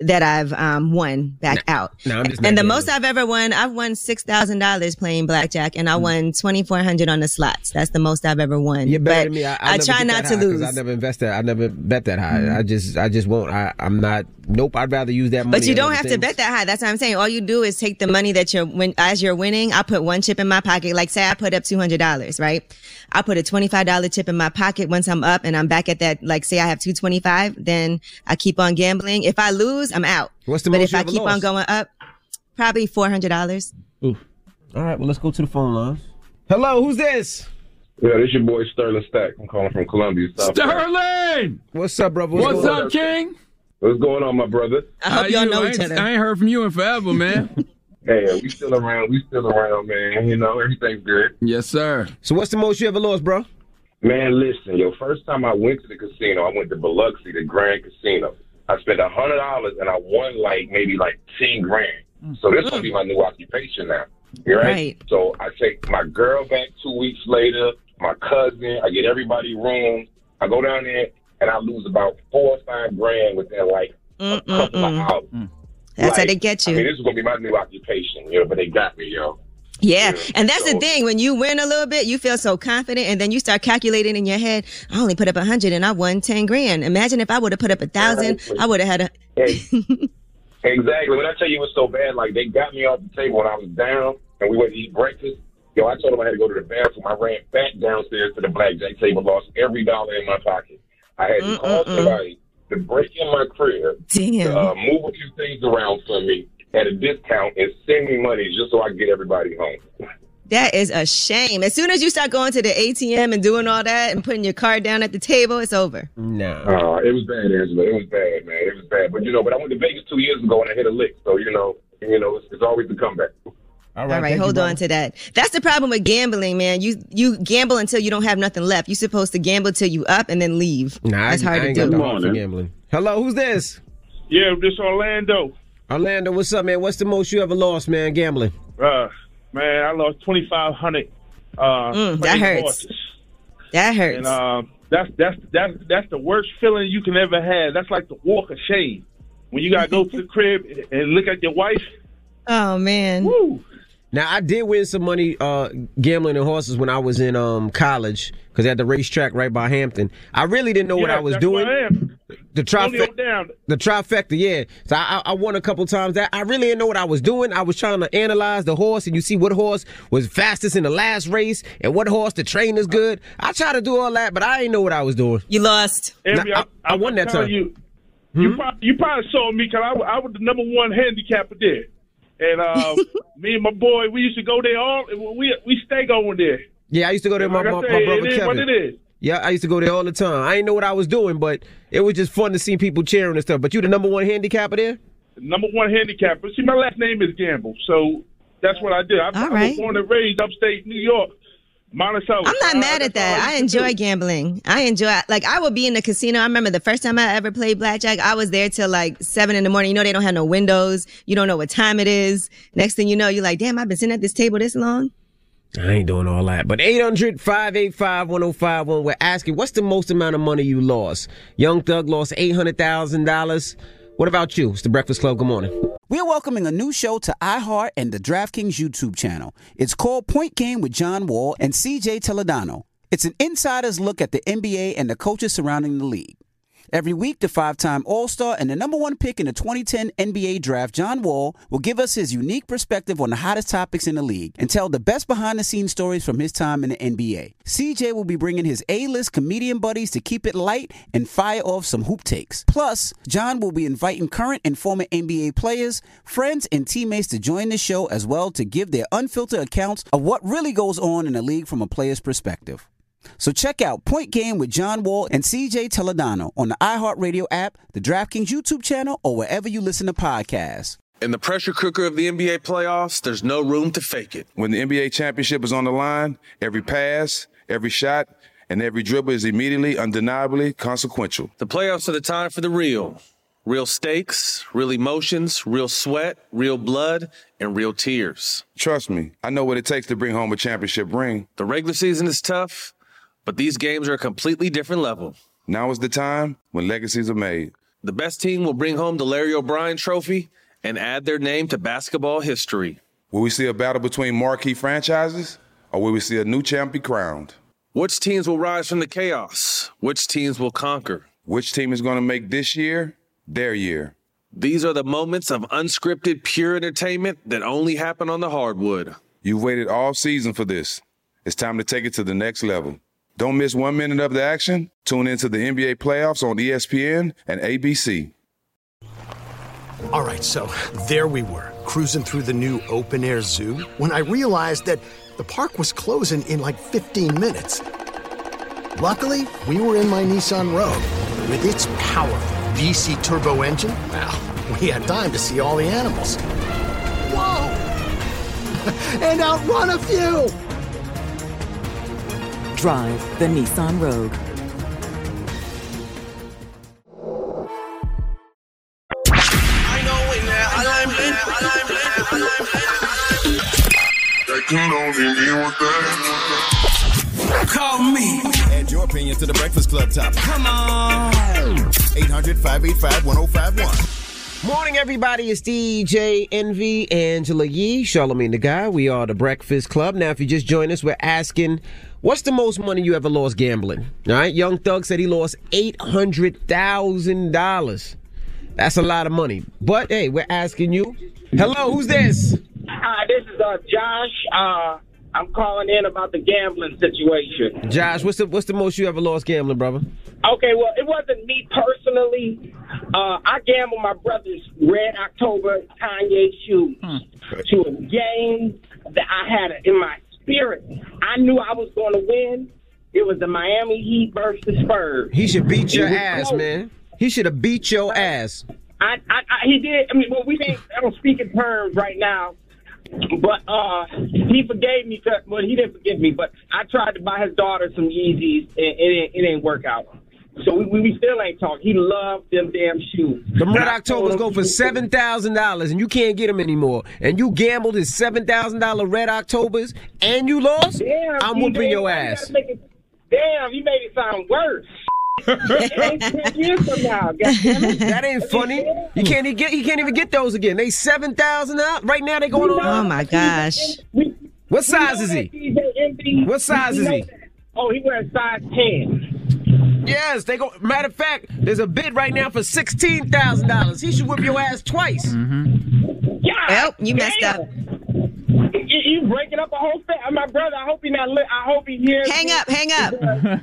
that I've um, won back nah, out. Nah, I'm just and the gambling. most I've ever won, I've won six thousand dollars playing blackjack, and I mm. won twenty-four hundred dollars on the slots. That's the most I've ever won. You're better but than me. I, I, I try not to lose. I never invest that. I never bet that high. Mm. I just, I just won't. I, I'm not. Nope. I'd rather use that money. But you don't have things. to bet that high. That's what I'm saying. All you do is take the money that you're when as you're winning. I put one chip in my pocket. Like say I put up two hundred dollars, right? I put a twenty-five dollars chip in my pocket once I'm up and I'm back at that. Like say I have two twenty-five, then I keep on gambling. If I lose, I'm out. What's the but most if you I ever keep lost? on going up, probably four hundred dollars. Ooh. All right. Well, let's go to the phone lines. Hello. Who's this? Yeah, this your boy Sterling Stack. I'm calling from Columbia, South Sterling! What's up, brother? What's, What's up, King? What's going on, my brother? I hope y'all know each other. I ain't heard from you in forever, man. Hey, we still around. We still around, man. You know, everything's good. Yes, sir. So what's the most you ever lost, bro? Man, listen, yo, first time I went to the casino, I went to Biloxi, the Grand Casino. I spent one hundred dollars and I won like maybe like ten grand. So this will be my new occupation now. Right? Right. So I take my girl back two weeks later, my cousin, I get everybody rooms. I go down there and I lose about four or five grand within like a Mm-mm-mm. couple of hours. That's like, how they get you. I mean, this is going to be my new occupation, you know, but they got me, yo. Yeah. Yeah, And that's so- the thing. When you win a little bit, you feel so confident, and then you start calculating in your head, I only put up a hundred and I won ten grand. Imagine if I would have put up a thousand, I would have had a. Exactly. When I tell you it was so bad, like they got me off the table when I was down and we went to eat breakfast. Yo, I told them I had to go to the bathroom. I ran back downstairs to the blackjack table, lost every dollar in my pocket. I had to Mm-mm-mm. call somebody to break in my crib, Damn. to uh, move a few things around for me at a discount and send me money just so I can get everybody home. That is a shame. As soon as you start going to the A T M and doing all that and putting your card down at the table, it's over. No. Uh, it was bad, Angela. It was bad, man. It was bad. But, you know, but I went to Vegas two years ago and I hit a lick. So, you know, you know, it's, it's always a comeback. All All right, hold on to that. That's the problem with gambling, man. You you gamble until you don't have nothing left. You're supposed to gamble till you up and then leave. Nah, That's I, hard I ain't to got do. the heart for gambling. Hello, who's this? Yeah, this Orlando. Orlando, what's up, man? What's the most you ever lost, man, gambling? Uh, man, I lost twenty-five hundred. Uh, Mm, that playing hurts. horses. That hurts. And um, that's that's that's that's the worst feeling you can ever have. That's like the walk of shame when you gotta go to the crib and look at your wife. Oh man. Woo. Now, I did win some money uh, gambling in horses when I was in um, college because at the racetrack right by Hampton. I really didn't know what Yeah, I was that's doing. where I am. The Only trifecta, on down. the trifecta, yeah. So I, I won a couple times. That I really didn't know what I was doing. I was trying to analyze the horse, and you see what horse was fastest in the last race, and what horse the train is good. I tried to do all that, but I didn't know what I was doing. You lost. Every, Nah, I, I won that time. You, you, probably, you probably saw me because I, wa- I was the number one handicapper there. And uh, me and my boy, we used to go there all. We we stay going there. Yeah, I used to go there with Like my, I my, said, my brother it is Kevin. what it is. Yeah, I used to go there all the time. I didn't know what I was doing, but it was just fun to see people cheering and stuff. But you the number one handicapper there? Number one handicapper. See, my last name is Gamble, so that's what I did. I, I right. was born and raised upstate New York, Monticello. I'm not Uh, mad at that's all that. I used to enjoy do. gambling. I enjoy like I would be in the casino. I remember the first time I ever played blackjack, I was there till like seven in the morning. You know they don't have no windows. You don't know what time it is. Next thing you know, you're like, damn, I've been sitting at this table this long. I ain't doing all that. But eight hundred, five eight five, one oh five one, we're asking, what's the most amount of money you lost? Young Thug lost eight hundred thousand dollars. What about you? It's the Breakfast Club. Good morning. We're welcoming a new show to iHeart and the DraftKings YouTube channel. It's called Point Game with John Wall and C J Toledano. It's an insider's look at the N B A and the coaches surrounding the league. Every week, the five-time All-Star and the number one pick in the twenty ten N B A draft, John Wall, will give us his unique perspective on the hottest topics in the league and tell the best behind-the-scenes stories from his time in the N B A. C J will be bringing his A-list comedian buddies to keep it light and fire off some hoop takes. Plus, John will be inviting current and former N B A players, friends, and teammates to join the show as well to give their unfiltered accounts of what really goes on in the league from a player's perspective. So check out Point Game with John Wall and C J Toledano on the iHeartRadio app, the DraftKings YouTube channel, or wherever you listen to podcasts. In the pressure cooker of the N B A playoffs, there's no room to fake it. When the N B A championship is on the line, every pass, every shot, and every dribble is immediately, undeniably consequential. The playoffs are the time for the real. Real stakes, real emotions, real sweat, real blood, and real tears. Trust me, I know what it takes to bring home a championship ring. The regular season is tough, but these games are a completely different level. Now is the time when legacies are made. The best team will bring home the Larry O'Brien Trophy and add their name to basketball history. Will we see a battle between marquee franchises, or will we see a new champ be crowned? Which teams will rise from the chaos? Which teams will conquer? Which team is going to make this year their year? These are the moments of unscripted, pure entertainment that only happen on the hardwood. You've waited all season for this. It's time to take it to the next level. Don't miss one minute of the action. Tune into the N B A playoffs on E S P N and A B C. All right, so there we were, cruising through the new open-air zoo, when I realized that the park was closing in like fifteen minutes. Luckily, we were in my Nissan Rogue. With its powerful V C turbo engine, well, we had time to see all the animals. Whoa! And outrun a few! Drive the Nissan Rogue. Call me. Add your opinion to the Breakfast Club topic. Come on. eight hundred, five eight five, one oh five one. Morning, everybody. It's D J Envy, Angela Yee, Charlamagne the Guy. We are the Breakfast Club. Now, if you just joined us, we're asking, what's the most money you ever lost gambling? All right, Young Thug said he lost eight hundred thousand dollars. That's a lot of money. But, hey, we're asking you. Hello, who's this? Hi, this is uh, Josh. Uh, I'm calling in about the gambling situation. Josh, what's the what's the most you ever lost gambling, brother? Okay, well, it wasn't me personally. Uh, I gambled my brother's Red October Kanye shoes hmm. to a game that I had in my spirit. I knew I was going to win. It was the Miami Heat versus Spurs. He should beat your ass, close. man. He should have beat your ass. I, I, I, he did. I mean, well, we ain't. I don't speak in terms right now. But uh, he forgave me. For, well, he didn't forgive me, but I tried to buy his daughter some Yeezys, and it, it, it didn't work out. So we, we still ain't talking. He loved them damn shoes. The Red Octobers go for seven thousand dollars, and you can't get them anymore. And you gambled his seven thousand dollars Red Octobers, and you lost? Damn, I'm whooping your ass. It, damn, you made it sound worse. ten years from now. That ain't funny. You can't even get. You can't even get those again. They seven thousand out right now. They going on. Oh my gosh! What size is he? What size is he? Oh, he wears size ten. Yes, they go. Matter of fact, there's a bid right now for sixteen thousand dollars. He should whip your ass twice. Mm-hmm. Yeah. Well, you messed damn. up. You, you breaking up a whole thing. My brother, I hope he not. Li- I hope he hears. Hang me. up, hang up.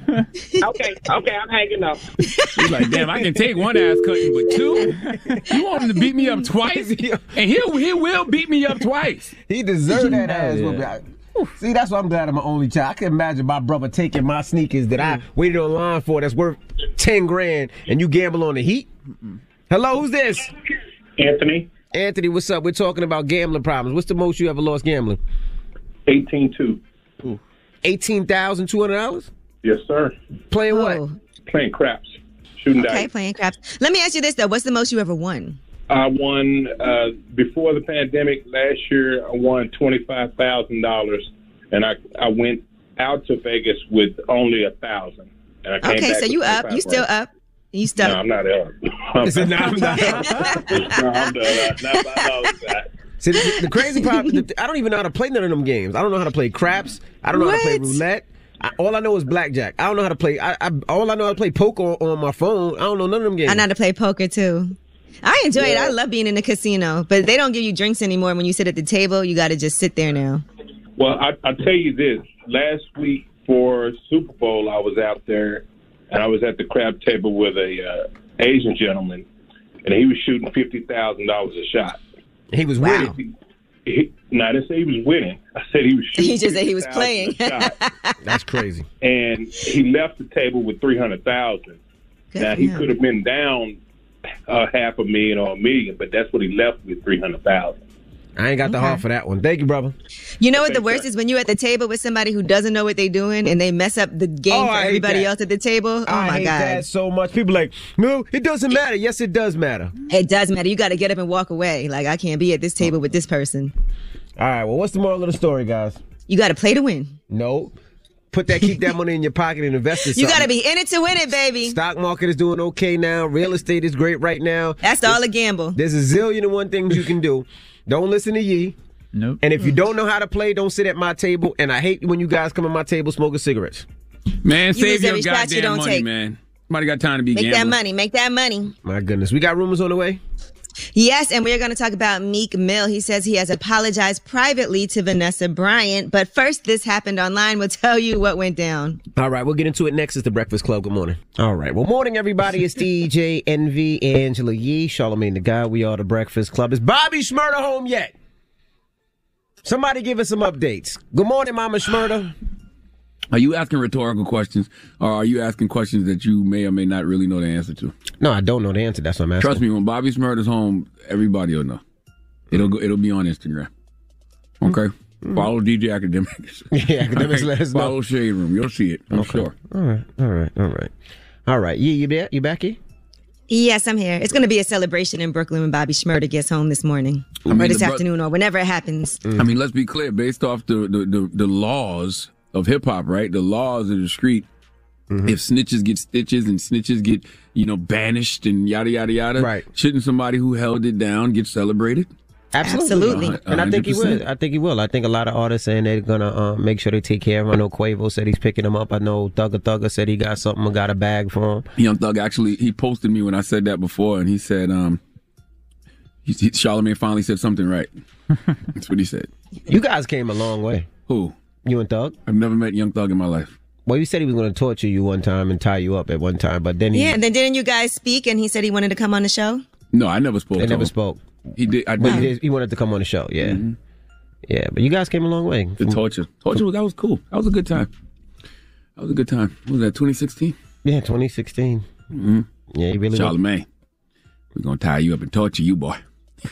okay, okay, I'm hanging up. He's like, damn, I can take one ass cutting, but two? You want him to beat me up twice? And he'll, he will beat me up twice. He deserved that ass whooping. See, that's why I'm glad I'm an only child. I can imagine my brother taking my sneakers that I waited online for that's worth ten grand, and you gamble on the Heat? Hello, who's this? Anthony. Anthony, what's up? We're talking about gambling problems. What's the most you ever lost gambling? eighteen two. eighteen thousand two hundred dollars? Yes, sir. Playing oh. what? Playing craps. Shooting okay, dice. playing craps. Let me ask you this, though. What's the most you ever won? I won, uh, before the pandemic last year, I won twenty-five thousand dollars, and I I went out to Vegas with only a thousand. Okay, so you up. You still up. You stuck. No, I'm not up. I'm said, no, I'm not up. no, I'm done. Not by that. See, the, the crazy part, the, I don't even know how to play none of them games. I don't know how to play craps. I don't know what? how to play roulette. I, all I know is blackjack. I don't know how to play. I, I all I know how to play poker on, on my phone. I don't know none of them games. I know how to play poker too. I enjoy yeah. it. I love being in the casino, but they don't give you drinks anymore. When you sit at the table, you got to just sit there now. Well, I, I'll tell you this. Last week for Super Bowl, I was out there, and I was at the crab table with a uh, Asian gentleman, and he was shooting fifty thousand dollars a shot. He was wow. winning. He, he, no, I didn't say he was winning. I said he was shooting. He just said he was playing. That's crazy. And he left the table with three hundred thousand. Now he could have been down uh, half a million or a million, but that's what he left with, three hundred thousand. I ain't got the okay. heart for that one. Thank you, brother. You know what the worst is? When you're at the table with somebody who doesn't know what they're doing and they mess up the game oh, for everybody else at the table. Oh, I my hate God. that so much. People like, no, it doesn't matter. Yes, it does matter. It does matter. You got to get up and walk away. Like, I can't be at this table with this person. All right, well, what's the moral of the story, guys? You got to play to win. No. Put that, keep that money in your pocket and invest in something. You got to be in it to win it, baby. Stock market is doing okay now. Real estate is great right now. That's all a gamble. There's a zillion and one things you can do. Don't listen to Yee. Nope. And if you don't know how to play, don't sit at my table. And I hate when you guys come at my table smoking cigarettes. Man, You save lose your every shot goddamn you don't money, take. man. Somebody got time to be Make gambling. that money. Make that money. My goodness. We got rumors on the way? Yes, and we're going to talk about Meek Mill. He says he has apologized privately to Vanessa Bryant. But first, this happened online. We'll tell you what went down. All right, we'll get into it next. It's The Breakfast Club. Good morning. All right. Well, morning, everybody. It's D J Envy, Angela Yee, Charlamagne the Guy. We are The Breakfast Club. Is Bobby Shmurda home yet? Somebody give us some updates. Good morning, Mama Shmurda. Are you asking rhetorical questions, or are you asking questions that you may or may not really know the answer to? No, I don't know the answer. That's what I'm asking. Trust me, when Bobby Shmurda's home, everybody will know. It'll go, it'll be on Instagram. Okay? Mm-hmm. Follow D J Academics. Yeah, Academics let us know. Follow Shade Room. You'll see it, I'm okay. sure. All right, all right, all right. All right. Yee, you back? You back here? Yes, I'm here. It's going to be a celebration in Brooklyn when Bobby Shmurda gets home this morning. I mean, or this the bro- afternoon or whenever it happens. I mean, let's be clear. Based off the, the, the, the laws of hip-hop, right? The laws of the street, mm-hmm. if snitches get stitches and snitches get, you know, banished and yada, yada, yada, right. shouldn't somebody who held it down get celebrated? Absolutely. Absolutely. And I think he will. I think he will. I think a lot of artists saying they're going to uh, make sure they take care of him. I know Quavo said he's picking him up. I know Thugger Thugger said he got something or got a bag for him. Young Thug actually, he posted me when I said that before, and he said, um, he, he, Charlamagne finally said something right. That's what he said. You guys came a long way. Who? You and Thug? I've never met Young Thug in my life. Well, you said he was going to torture you one time and tie you up at one time, but then he... Yeah, and then didn't you guys speak and he said he wanted to come on the show? No, I never spoke They to never him. spoke. He did. I But did. he, did, he wanted to come on the show, yeah. Mm-hmm. Yeah, but you guys came a long way. The torture. Torture, that was cool. That was a good time. That was a good time. What was that, twenty sixteen? Yeah, twenty sixteen. Mm-hmm. Yeah, he really was. Charlamagne, we're going to tie you up and torture you, boy.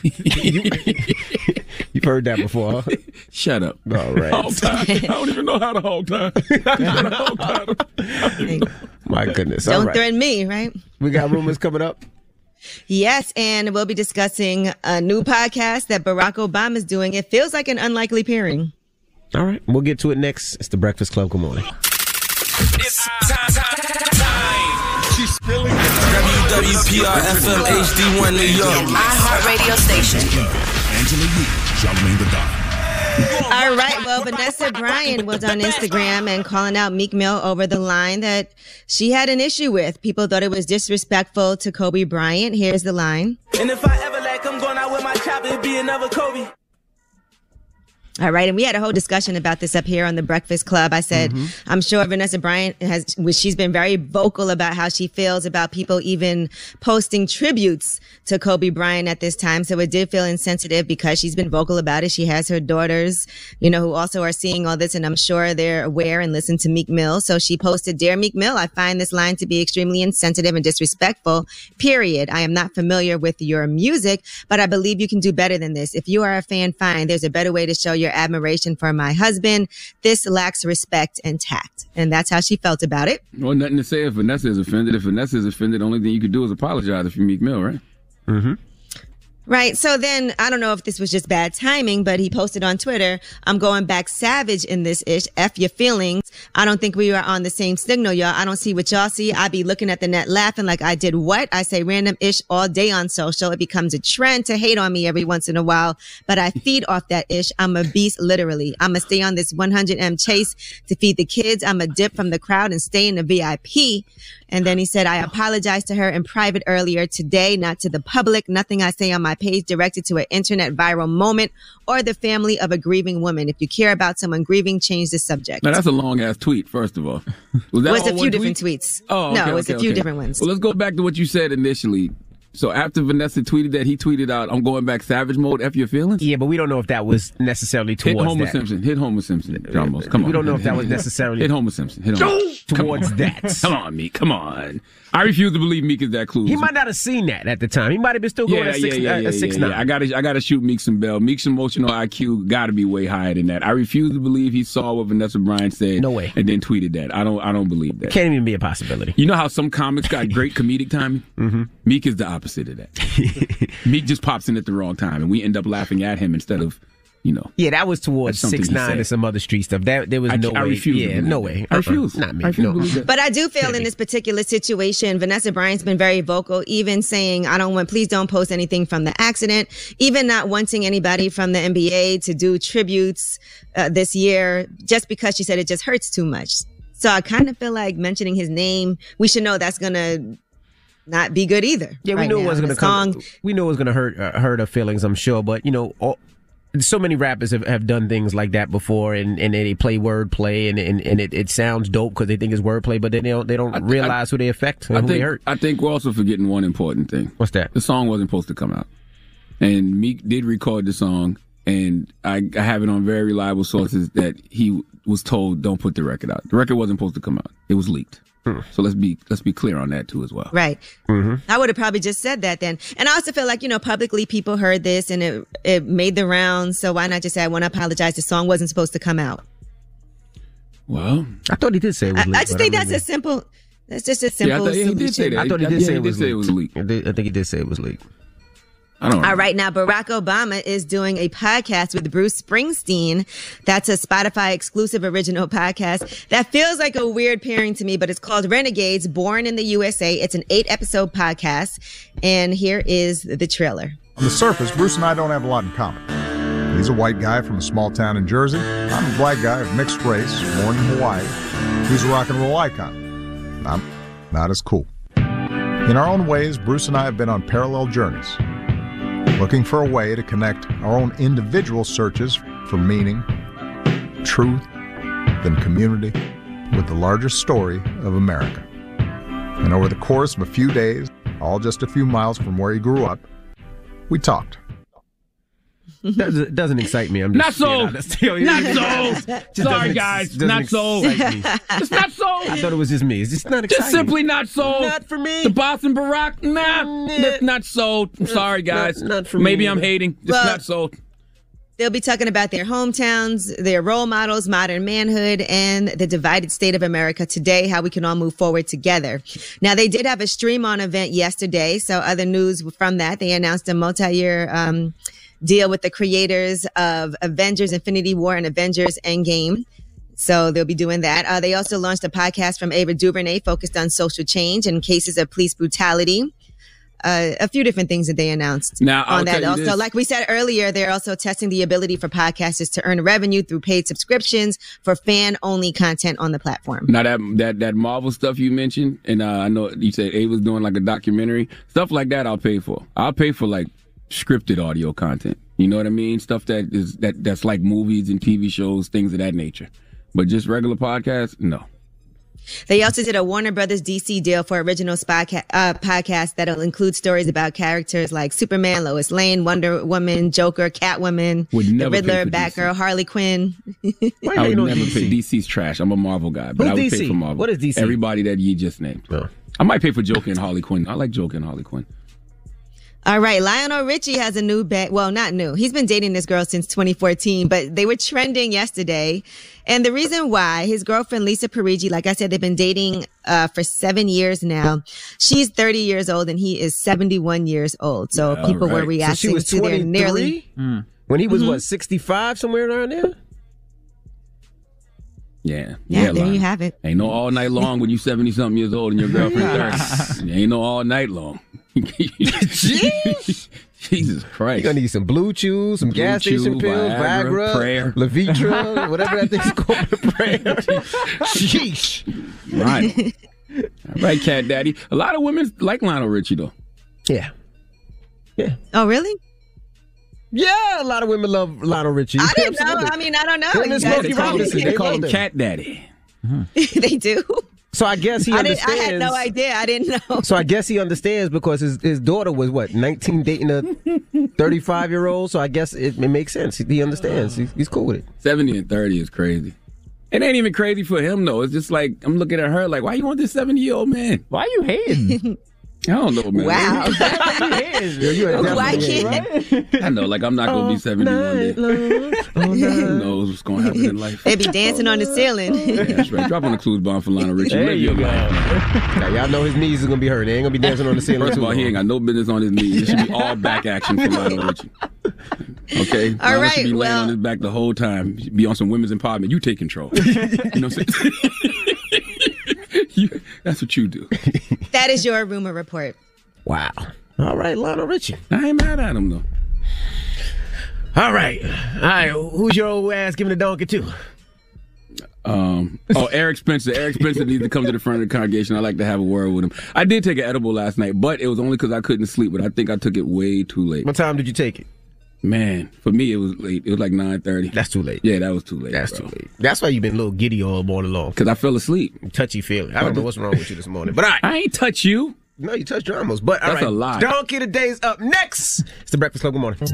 You've heard that before, huh? Shut up. All right. Hog tie. I don't even know how to hog tie. hog tie. My goodness. Don't All right. threaten me, right? We got rumors coming up. Yes, and we'll be discussing a new podcast that Barack Obama is doing. It feels like an unlikely pairing. All right. We'll get to it next. It's The Breakfast Club. Good morning. It's time, time, time. She's spilling it. W W P R F M H D one New York. iHeartRadio station. Angela Yee, Charlamagne the God. All right. Well, Vanessa Bryant was on Instagram and calling out Meek Mill over the line that she had an issue with. People thought it was disrespectful to Kobe Bryant. Here's the line. And if I ever like, I'm going out with my chopper, it'd be another Kobe. All right. And we had a whole discussion about this up here on the Breakfast Club. I said, mm-hmm. I'm sure Vanessa Bryant has, she's been very vocal about how she feels about people even posting tributes to Kobe Bryant at this time. So it did feel insensitive because she's been vocal about it. She has her daughters, you know, who also are seeing all this, and I'm sure they're aware and listen to Meek Mill. So she posted, "Dear Meek Mill, I find this line to be extremely insensitive and disrespectful, period. I am not familiar with your music, but I believe you can do better than this. If you are a fan, fine. There's a better way to show your admiration for my husband. This lacks respect and tact." And that's how she felt about it. Well, nothing to say if Vanessa is offended. If Vanessa is offended, the only thing you could do is apologize if you're Meek Mill, right? Mm-hmm. Right. So then I don't know if this was just bad timing, but he posted on Twitter, "I'm going back savage in this ish. F your feelings. I don't think we are on the same signal, y'all. I don't see what y'all see. I be looking at the net laughing like I did what? I say random ish all day on social. It becomes a trend to hate on me every once in a while, but I feed off that ish. I'm a beast, literally. I'm going to stay on this one hundred M chase to feed the kids. I'm a dip from the crowd and stay in the V I P." And then he said, "I apologized to her in private earlier today, not to the public. Nothing I say on my page directed to an internet viral moment or the family of a grieving woman. If you care about someone grieving, change the subject." Now, that's a long-ass tweet, first of all. Was that Well, it's all a few one different tweet? tweets. Oh, no, okay, it was okay, a few okay. different ones. Well, let's go back to what you said initially. So after Vanessa tweeted that, he tweeted out, "I'm going back savage mode, F your feelings"? Yeah, but we don't know if that was necessarily towards Hit Homer that. Simpson. Hit Homer Simpson. John Most. Come We on. don't know if that was necessarily... Hit Homer Simpson. Hit Homer. towards that. Come on, Meek. Come on. I refuse to believe Meek is that clueless. He might not have seen that at the time. He might have been still going yeah, at six, yeah, yeah, uh, yeah, six yeah, nine. yeah. I gotta, I gotta shoot Meek some bell. Meek's emotional I Q gotta be way higher than that. I refuse to believe he saw what Vanessa Bryant said. No way. And then tweeted that. I don't, I don't believe that. Can't even be a possibility. You know how some comics got great comedic timing? Mm-hmm. Meek is the opposite of that. Meek just pops in at the wrong time, and we end up laughing at him instead of, you know. Yeah, that was towards six nine and some other street stuff. That there was I, no I way. refuse. Yeah, no way. I refuse. Uh-uh. Not me. I refuse no. to believe that. But I do feel in this particular situation, Vanessa Bryant's been very vocal, even saying, I don't want, please don't post anything from the accident, even not wanting anybody from the N B A to do tributes uh, this year, just because she said it just hurts too much. So I kind of feel like mentioning his name, we should know that's going to not be good either. Yeah, we right knew now. it was going to come. Song, we knew it was going to hurt uh, hurt her feelings, I'm sure. But, you know, all, so many rappers have, have done things like that before, and, and they play wordplay, and and, and it, it sounds dope because they think it's wordplay, but then they don't they don't I, realize I, who they affect and I who think, they hurt. I think we're also forgetting one important thing. What's that? The song wasn't supposed to come out, and Meek did record the song, and I, I have it on very reliable sources that he was told don't put the record out. The record wasn't supposed to come out; it was leaked. So let's be let's be clear on that too as well. right. Mm-hmm. I would have probably just said that then. And I also feel like, you know, publicly people heard this and it, it made the rounds. So why not just say, I want to apologize. The song wasn't supposed to come out. Well, I thought he did say it was I, leaked. I just think that's a simple, that's just a Yeah, I simple thought- yeah, he solution. did say that. I thought he Yeah, did he say it did was say it leaked. was leaked. I, did, I think he did say it was leaked. I don't know. All right. Now, Barack Obama is doing a podcast with Bruce Springsteen. That's a Spotify exclusive original podcast. That feels like a weird pairing to me, but it's called Renegades, Born in the U S A. It's an eight episode podcast. And here is the trailer. On the surface, Bruce and I don't have a lot in common. He's a white guy from a small town in Jersey. I'm a black guy of mixed race, born in Hawaii. He's a rock and roll icon. I'm not as cool. In our own ways, Bruce and I have been on parallel journeys, looking for a way to connect our own individual searches for meaning, truth, then community with the larger story of America. And over the course of a few days, all just a few miles from where he grew up, we talked. Doesn't, doesn't excite me. I'm Not just so. Not so. Not so. Sorry, guys. Not so. It's not so. I thought it was just me. It's just not exciting. Just simply not so. Not for me. The Boston Barack, nah, that's not so. I'm sorry, guys. Not, not for Maybe me. I'm hating. It's Well- not so. They'll be talking about their hometowns, their role models, modern manhood, and the divided state of America today, how we can all move forward together. Now, they did have a stream on event yesterday. So other news from that, they announced a multi-year um, deal with the creators of Avengers Infinity War and Avengers Endgame. So they'll be doing that. Uh, they also launched a podcast from Ava DuVernay focused on social change and cases of police brutality. Uh, a few different things that they announced Now, I'll on that. tell you Also, this. like we said earlier, they're also testing the ability for podcasters to earn revenue through paid subscriptions for fan-only content on the platform. Now that that that Marvel stuff you mentioned, and uh, I know you said Ava's doing like a documentary, stuff like that. I'll pay for. I'll pay for like scripted audio content. You know what I mean? Stuff that is that that's like movies and T V shows, things of that nature. But just regular podcasts, no. They also did a Warner Brothers D C deal for original spyca- uh, podcast that'll include stories about characters like Superman, Lois Lane, Wonder Woman, Joker, Catwoman, Would the never pay Riddler, for D C. Batgirl, Harley Quinn. I would never pay. D C's trash. I'm a Marvel guy, but Who's I would D C? pay for Marvel. What is D C? Everybody that you just named. I might pay for Joker and Harley Quinn. I like Joker and Harley Quinn. All right, Lionel Richie has a new bag. Well, not new. He's been dating this girl since twenty fourteen, but they were trending yesterday. And the reason why, his girlfriend, Lisa Parigi, like I said, they've been dating uh, for seven years now. She's thirty years old and he is seventy-one years old. So Yeah, people all were right. reacting So she was to their nearly. twenty-three? When he was, Mhm. what, sixty-five, somewhere around there? Yeah. Yeah, there Lionel. you have it. Ain't no all night long when you seventy something years old and your girlfriend thirty. Ain't no all night long. Jesus Christ. You're going to need some Blue Chew, some Blue gas station Chew, pills, Viagra, Viagra, Prayer. Levitra, whatever that thing's called. Prayer. Sheesh. Right. All right, Cat Daddy. A lot of women like Lionel Richie, though. Yeah. Yeah. Oh, really? Yeah, a lot of women love Lionel Richie. I didn't know. Absolutely. I mean, I don't know. Him and You guys Smokey told me. Robinson, They call him love him. Cat Daddy. They do. So I guess he I, didn't, I understands. had no idea. I didn't know. So I guess he understands because his, his daughter was, what, nineteen dating a thirty-five-year-old? So I guess it, it makes sense. He, he understands. He's, he's cool with it. seventy and thirty is crazy. It ain't even crazy for him, though. It's just like, I'm looking at her like, why you want this seventy-year-old man? Why are you hating? I don't know, man. Wow. Why can't? I know, like, I'm not going to be seventy one day. Who knows what's going to happen in life? They be dancing on the ceiling. Yeah, that's right. Drop on the clues bomb for Lionel Richie. There Live you your go. life. Now, y'all know his knees is going to be hurt. They ain't going to be dancing on the ceiling First too of all, he long. ain't got no business on his knees. It should be all back action for Lionel Richie. Okay? All Lana right, should be laying well- on his back the whole time. Be on some women's empowerment. You take control. You know what I'm saying? you, that's what you do. That is your rumor report. Wow. All right, Lionel Richie. I ain't mad at him, though. All right. All right. Who's your old ass giving a donkey to? Um, oh, Eric Spencer. Eric Spencer needs to come to the front of the congregation. I'd like to have a word with him. I did take an edible last night, but it was only because I couldn't sleep, but I think I took it way too late. What time did you take it? Man, for me, it was late. It was like nine thirty. That's too late. Yeah, that was too late. That's bro. too late. That's why you've been a little giddy all morning long. Because I fell asleep. Touchy feeling. I don't know what's wrong with you this morning. But all right. I ain't touch you. No, you touched your almost. But all That's right. a lie. Donkey of the Day's up next. It's the Breakfast Club. Good morning.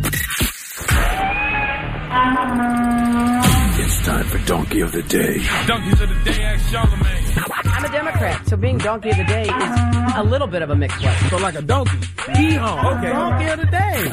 It's time for Donkey of the Day. Donkeys of the Day, ask Charlamagne. I'm a Democrat, so being Donkey of the Day is a little bit of a mixed blessing. So like a donkey. Yeehaw. Okay. Donkey of the Day.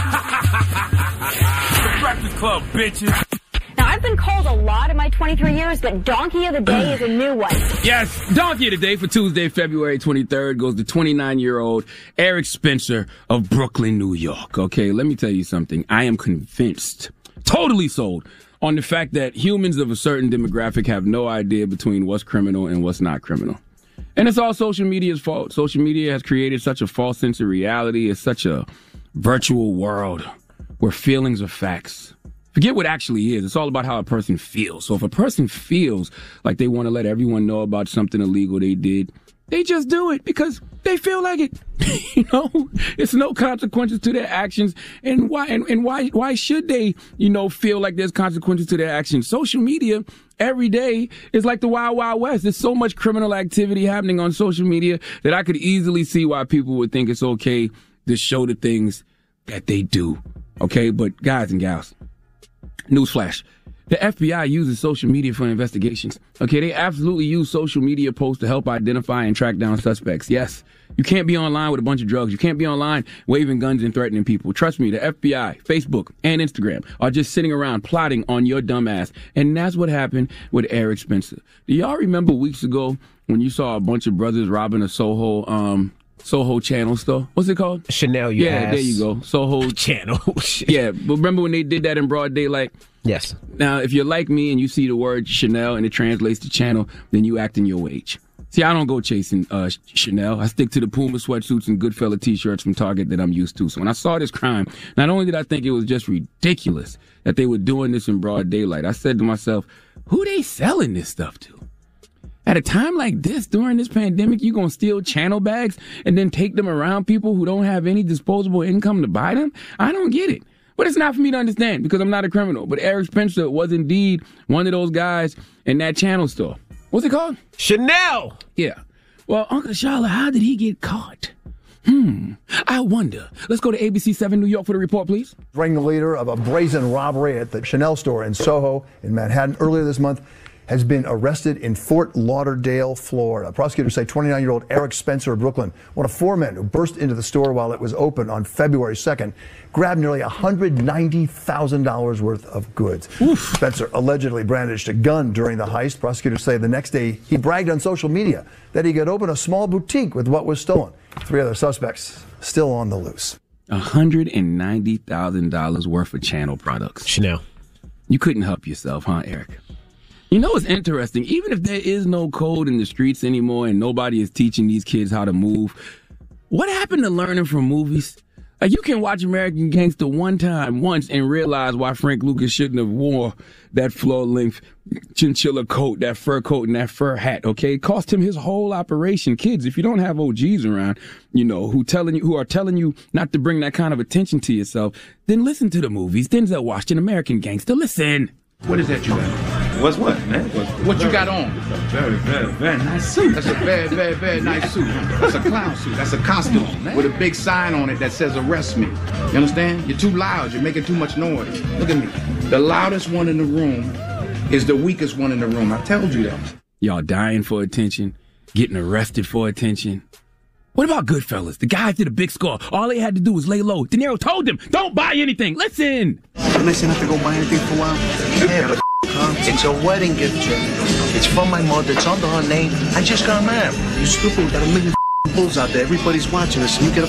The Breakfast Club, bitches. Now, I've been called a lot in my twenty-three years, but Donkey of the Day is a new one. Yes, Donkey of the Day for Tuesday, February twenty-third goes to twenty-nine-year-old Eric Spencer of Brooklyn, New York. Okay, let me tell you something. I am convinced, totally sold, on the fact that humans of a certain demographic have no idea between what's criminal and what's not criminal. And it's all social media's fault. Social media has created such a false sense of reality. It's such a virtual world where feelings are facts. Forget what actually is. It's all about how a person feels. So if a person feels like they want to let everyone know about something illegal they did, they just do it because they feel like it. You know, it's no consequences to their actions. And why, and, and why, why should they, you know, feel like there's consequences to their actions? Social media every day is like the Wild Wild West. There's so much criminal activity happening on social media that I could easily see why people would think it's okay to show the things that they do. Okay. But guys and gals, newsflash. The F B I uses social media for investigations. Okay, they absolutely use social media posts to help identify and track down suspects. Yes, you can't be online with a bunch of drugs. You can't be online waving guns and threatening people. Trust me, the F B I, Facebook, and Instagram are just sitting around plotting on your dumb ass. And that's what happened with Eric Spencer. Do y'all remember weeks ago when you saw a bunch of brothers robbing a Soho, um, Soho Channel store? What's it called? Chanel, you Yeah, ass. there you go. Soho Channel. Yeah, but remember when they did that in broad daylight? Yes. Now, if you're like me and you see the word Chanel and it translates to channel, then you act in your wage. See, I don't go chasing uh, Chanel. I stick to the Puma sweatsuits and Goodfella t-shirts from Target that I'm used to. So when I saw this crime, not only did I think it was just ridiculous that they were doing this in broad daylight, I said to myself, who they selling this stuff to? At a time like this, during this pandemic, you gonna steal channel bags and then take them around people who don't have any disposable income to buy them? I don't get it. But it's not for me to understand because I'm not a criminal. But Eric Spencer was indeed one of those guys in that channel store. What's it called? Chanel. Yeah. Well, Uncle Charlotte, how did he get caught? Hmm. I wonder. Let's go to A B C seven New York for the report, please. Ringleader of a brazen robbery at the Chanel store in Soho in Manhattan earlier this month has been arrested in Fort Lauderdale, Florida. Prosecutors say twenty-nine-year-old Eric Spencer of Brooklyn, one of four men who burst into the store while it was open on February second, grabbed nearly one hundred ninety thousand dollars worth of goods. Oof. Spencer allegedly brandished a gun during the heist. Prosecutors say the next day he bragged on social media that he could open a small boutique with what was stolen. Three other suspects still on the loose. one hundred ninety thousand dollars worth of channel products. Chanel. You couldn't help yourself, huh, Eric? You know what's interesting? Even if there is no code in the streets anymore and nobody is teaching these kids how to move, what happened to learning from movies? Like, you can watch American Gangster one time, once, and realize why Frank Lucas shouldn't have wore that floor-length chinchilla coat, that fur coat, and that fur hat, okay? It cost him his whole operation. Kids, if you don't have O Gs around, you know, who telling you, who are telling you not to bring that kind of attention to yourself, then listen to the movies. Denzel Washington, American Gangster, listen. What is that you got? What's what, man? What's, what you got on? That's a very, very, very nice suit. That's a very, very, very nice suit. That's a clown suit. That's a costume with a big sign on it that says arrest me. You understand? You're too loud. You're making too much noise. Look at me. The loudest one in the room is the weakest one in the room. I told you that. Y'all dying for attention, getting arrested for attention. What about Goodfellas? The guys did a big score. All they had to do was lay low. De Niro told them, don't buy anything. Listen. Listen, I have to go buy anything for a while. Yeah, but it's a wedding gift, Jim. It's from my mother. It's under her name. I just got married. You stupid. We got a million bulls out there. Everybody's watching us. And you get a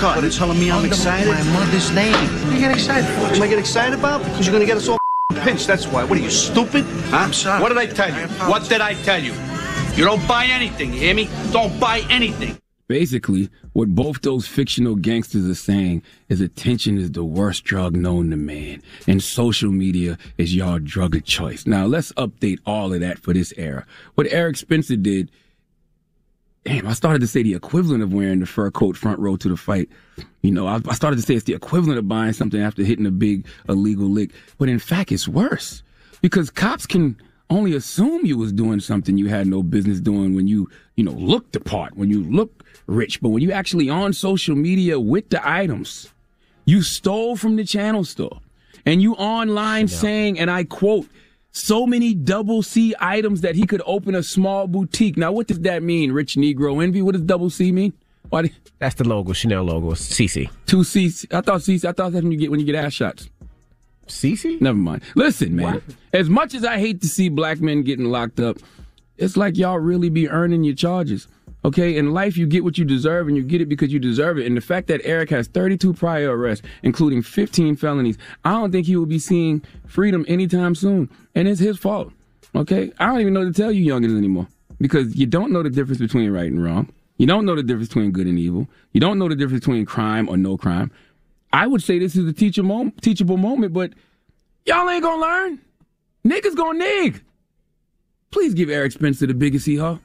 cut. What, telling me I'm Under excited? my mother's name. What do you get excited for? What am I get excited about? Because you're going to get us all pinched, that's why. What are you, stupid? Huh? I'm sorry. What did I tell you? I What did I tell you? You don't buy anything, you hear me? Don't buy anything. Basically, what both those fictional gangsters are saying is attention is the worst drug known to man, and social media is your drug of choice. Now, let's update all of that for this era. What Eric Spencer did, damn, I started to say the equivalent of wearing the fur coat front row to the fight. You know, I, I started to say it's the equivalent of buying something after hitting a big illegal lick. But in fact, it's worse because cops can only assume you was doing something you had no business doing when you, you know, looked the part, when you look rich. But when you actually on social media with the items, you stole from the channel store and you online yeah. saying, and I quote, so many double C items that he could open a small boutique. Now, what does that mean, Rich Negro Envy? What does double C mean? Why did... That's the logo, Chanel logo, C C. Two C C. I thought C C. I thought that's when you get when you get ass shots. C C? Never mind. Listen, man. What? As much as I hate to see black men getting locked up, it's like y'all really be earning your charges. Okay, in life, you get what you deserve, and you get it because you deserve it. And the fact that Eric has thirty-two prior arrests, including fifteen felonies, I don't think he will be seeing freedom anytime soon. And it's his fault. Okay? I don't even know to tell you youngins anymore because you don't know the difference between right and wrong. You don't know the difference between good and evil. You don't know the difference between crime or no crime. I would say this is a teacher mom- teachable moment, but y'all ain't gonna learn. Niggas gonna nig. Please give Eric Spencer the biggest hee-haw.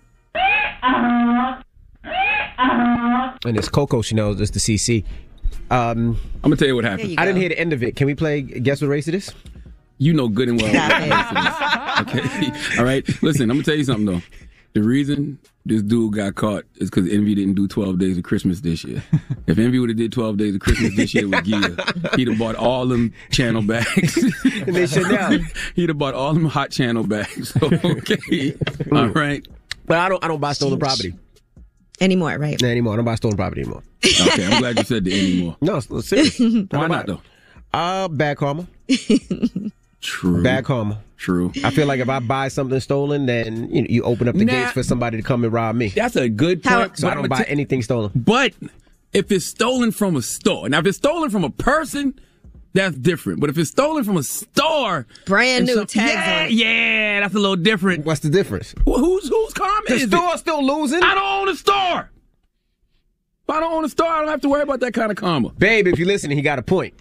And it's Coco Chanel, just the C C. Um, I'm gonna tell you what happened. You I didn't hear the end of it. Can we play Guess What Race It Is? You know good and well what race it is. Okay? All right? Listen, I'm gonna tell you something, though. The reason this dude got caught is because Envy didn't do twelve Days of Christmas this year. If Envy would have did twelve Days of Christmas this year with Gia, he'd have bought all them channel bags. And they should now. He'd have bought all them hot channel bags. Okay. All right. But I don't I don't buy stolen property. Anymore, right? Not anymore. I don't buy stolen property anymore. Okay, I'm glad you said the anymore. No, it's serious. Why not, though? Uh, bad karma. True. Bad karma. True. I feel like if I buy something stolen, then you know, you open up the nah, gates for somebody to come and rob me. That's a good point. So I don't buy t- anything stolen. But if it's stolen from a store, now if it's stolen from a person, that's different. But if it's stolen from a store, brand new some, tags yeah, on it. Yeah, that's a little different. What's the difference? Well, who's whose karma the is it? The store's still losing. I don't own a store. If I don't own a store, I don't have to worry about that kind of karma. Babe, if you're listening, he got a point.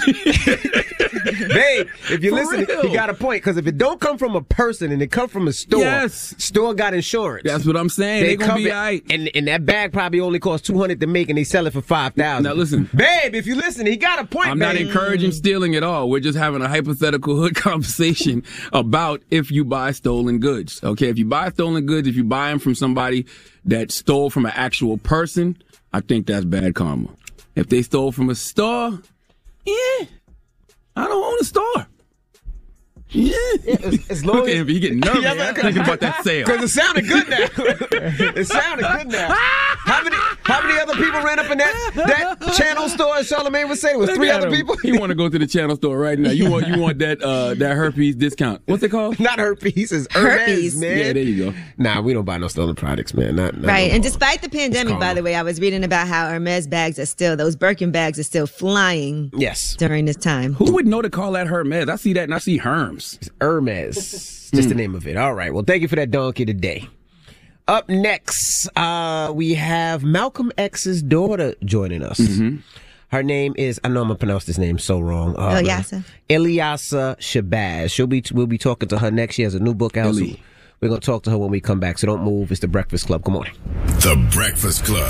Babe, if you're For listening, real. he got a point. Because if it don't come from a person and it come from a store, yes. store got insurance. That's what I'm saying. They, they gonna be all right. And, and that bag probably only costs two hundred dollars to make, and they sell it for five thousand dollars. Now listen. Babe, if you listen, he got a point, I'm babe. not encouraging stealing at all. We're just having a hypothetical hood conversation about if you buy stolen goods. Okay, if you buy stolen goods, if you buy them from somebody that stole from an actual person, I think that's bad karma. If they stole from a store, yeah, I don't own a store. Yeah. yeah as, as long Look at him, he getting nervous yeah, thinking about that sale. Because it sounded good now. It sounded good now. How many how many other people ran up in that, that channel store, as Charlamagne would say? It was Look three other him. people? He want to go to the channel store right now. You want you want that uh, that herpes discount. What's it called? Not herpes, it's herpes, man. Yeah, there you go. Nah, we don't buy no stolen products, man. Not, not right. no And despite the pandemic, by the way, I was reading about how Hermes bags are still, those Birkin bags are still flying. Yes. During this time. Who would know to call that Hermes? I see that and I see Herms. It's Hermes. Just mm. the name of it. All right. Well, thank you for that donkey today. Up next, uh, we have Malcolm X's daughter joining us. Mm-hmm. Her name is, I know I'm going to pronounce this name so wrong. Uh, Ilyasah. Ilyasah Shabazz. She'll be, we'll be talking to her next. She has a new book out. So we're going to talk to her when we come back. So don't move. It's The Breakfast Club. Good morning. The Breakfast Club.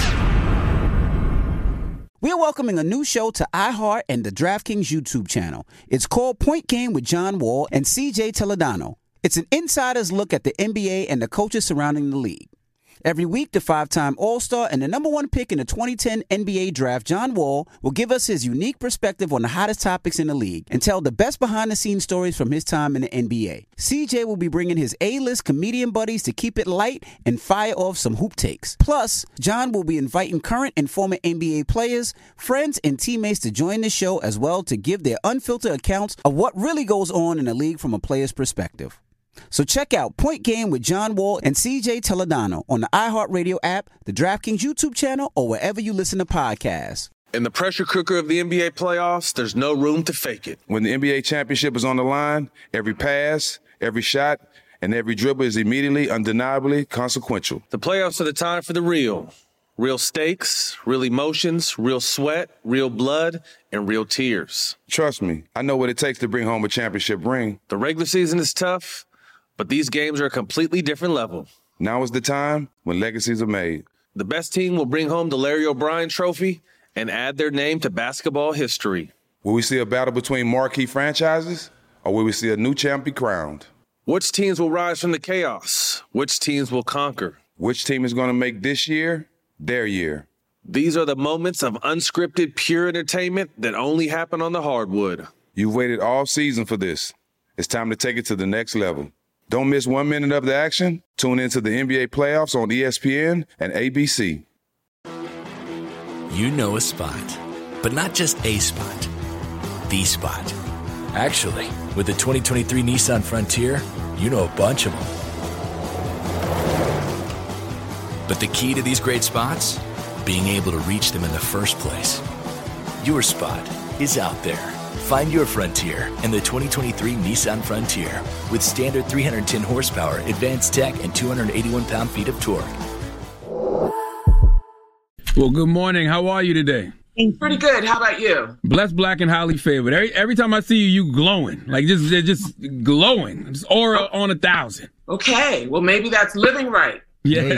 We're welcoming a new show to iHeart and the DraftKings YouTube channel. It's called Point Game with John Wall and C J Toledano. It's an insider's look at the N B A and the coaches surrounding the league. Every week, the five-time All-Star and the number one pick in the twenty ten N B A draft, John Wall, will give us his unique perspective on the hottest topics in the league and tell the best behind-the-scenes stories from his time in the N B A. C J will be bringing his A-list comedian buddies to keep it light and fire off some hoop takes. Plus, John will be inviting current and former N B A players, friends, and teammates to join the show as well to give their unfiltered accounts of what really goes on in the league from a player's perspective. So check out Point Game with John Wall and C J Toledano on the iHeartRadio app, the DraftKings YouTube channel, or wherever you listen to podcasts. In the pressure cooker of the N B A playoffs, there's no room to fake it. When the N B A championship is on the line, every pass, every shot, and every dribble is immediately, undeniably consequential. The playoffs are the time for the real. Real stakes, real emotions, real sweat, real blood, and real tears. Trust me, I know what it takes to bring home a championship ring. The regular season is tough, but these games are a completely different level. Now is the time when legacies are made. The best team will bring home the Larry O'Brien Trophy and add their name to basketball history. Will we see a battle between marquee franchises, or will we see a new champ be crowned? Which teams will rise from the chaos? Which teams will conquer? Which team is going to make this year their year? These are the moments of unscripted, pure entertainment that only happen on the hardwood. You've waited all season for this. It's time to take it to the next level. Don't miss one minute of the action. Tune into the N B A playoffs on E S P N and A B C. You know a spot, but not just a spot, the spot. Actually, with the twenty twenty-three Nissan Frontier, you know a bunch of them. But the key to these great spots? Being able to reach them in the first place. Your spot is out there. Find your Frontier in the twenty twenty-three Nissan Frontier with standard three hundred ten horsepower, advanced tech, and two hundred eighty-one pound-feet of torque. Well, good morning. How are you today? Pretty good. How about you? Blessed, black, and highly favored. Every, every time I see you, you glowing. Like, just just glowing. Just aura on a thousand. Okay. Well, maybe that's living right. Yeah. There you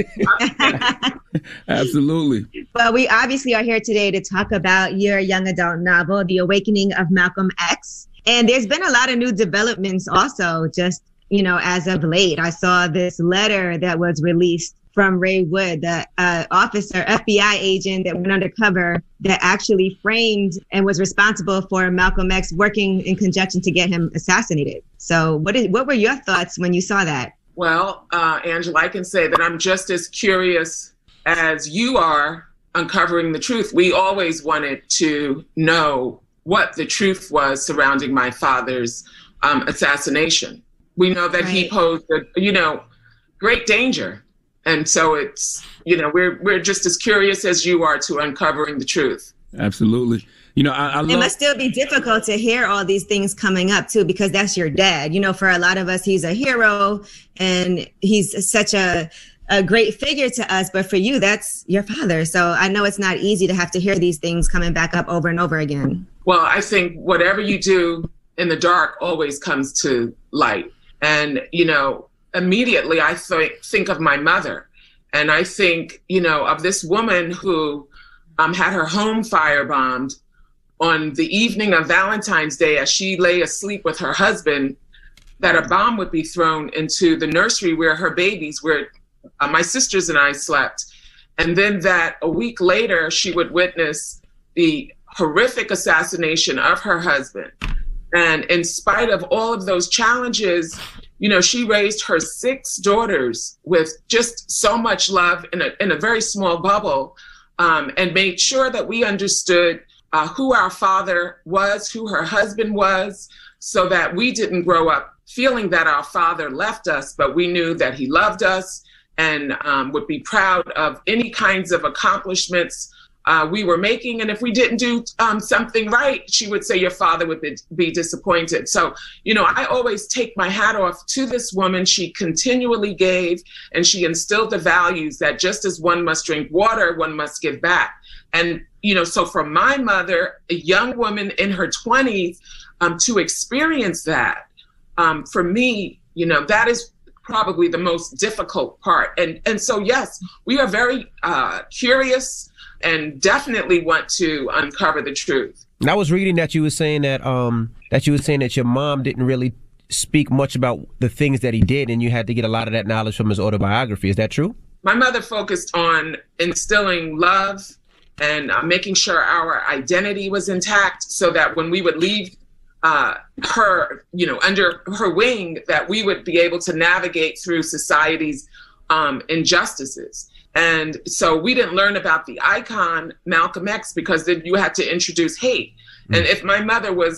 go. Absolutely. Well, we obviously are here today to talk about your young adult novel, The Awakening of Malcolm X. And there's been a lot of new developments also, just, you know, as of late. I saw this letter that was released from Ray Wood, the uh, officer, F B I agent that went undercover that actually framed and was responsible for Malcolm X, working in conjunction to get him assassinated. So what is, what were your thoughts when you saw that? Well, uh, Angela, I can say that I'm just as curious as you are uncovering the truth. We always wanted to know what the truth was surrounding my father's um, assassination. We know that right. he posed, a, you know, great danger. And so it's, you know, we're we're just as curious as you are to uncovering the truth. Absolutely. You know, I, I love- It must still be difficult to hear all these things coming up, too, because that's your dad. You know, for a lot of us, he's a hero and he's such a, a great figure to us. But for you, that's your father. So I know it's not easy to have to hear these things coming back up over and over again. Well, I think whatever you do in the dark always comes to light. And, you know, immediately I th- think of my mother. And I think, you know, of this woman who um, had her home firebombed on the evening of Valentine's Day as she lay asleep with her husband, that a bomb would be thrown into the nursery where her babies, where uh, my sisters and I slept. And then that a week later, she would witness the horrific assassination of her husband. And in spite of all of those challenges, you know, she raised her six daughters with just so much love in a in a very small bubble, um, and made sure that we understood uh, who our father was, who her husband was, so that we didn't grow up feeling that our father left us, but we knew that he loved us and um, would be proud of any kinds of accomplishments Uh, we were making. And if we didn't do um, something right, she would say your father would be, be disappointed. So, you know, I always take my hat off to this woman. She continually gave, and she instilled the values that just as one must drink water, one must give back. And, you know, so for my mother, a young woman in her twenties, um, to experience that, um, for me, you know, that is probably the most difficult part. And, and so, yes, we are very uh, curious and definitely want to uncover the truth. And I was reading that you were saying that um that you were saying that your mom didn't really speak much about the things that he did, and you had to get a lot of that knowledge from his autobiography. Is that true? My mother focused on instilling love and uh, making sure our identity was intact, so that when we would leave uh, her, you know, under her wing, that we would be able to navigate through society's um, injustices. And so we didn't learn about the icon Malcolm X because then you had to introduce hate. Mm. And if my mother was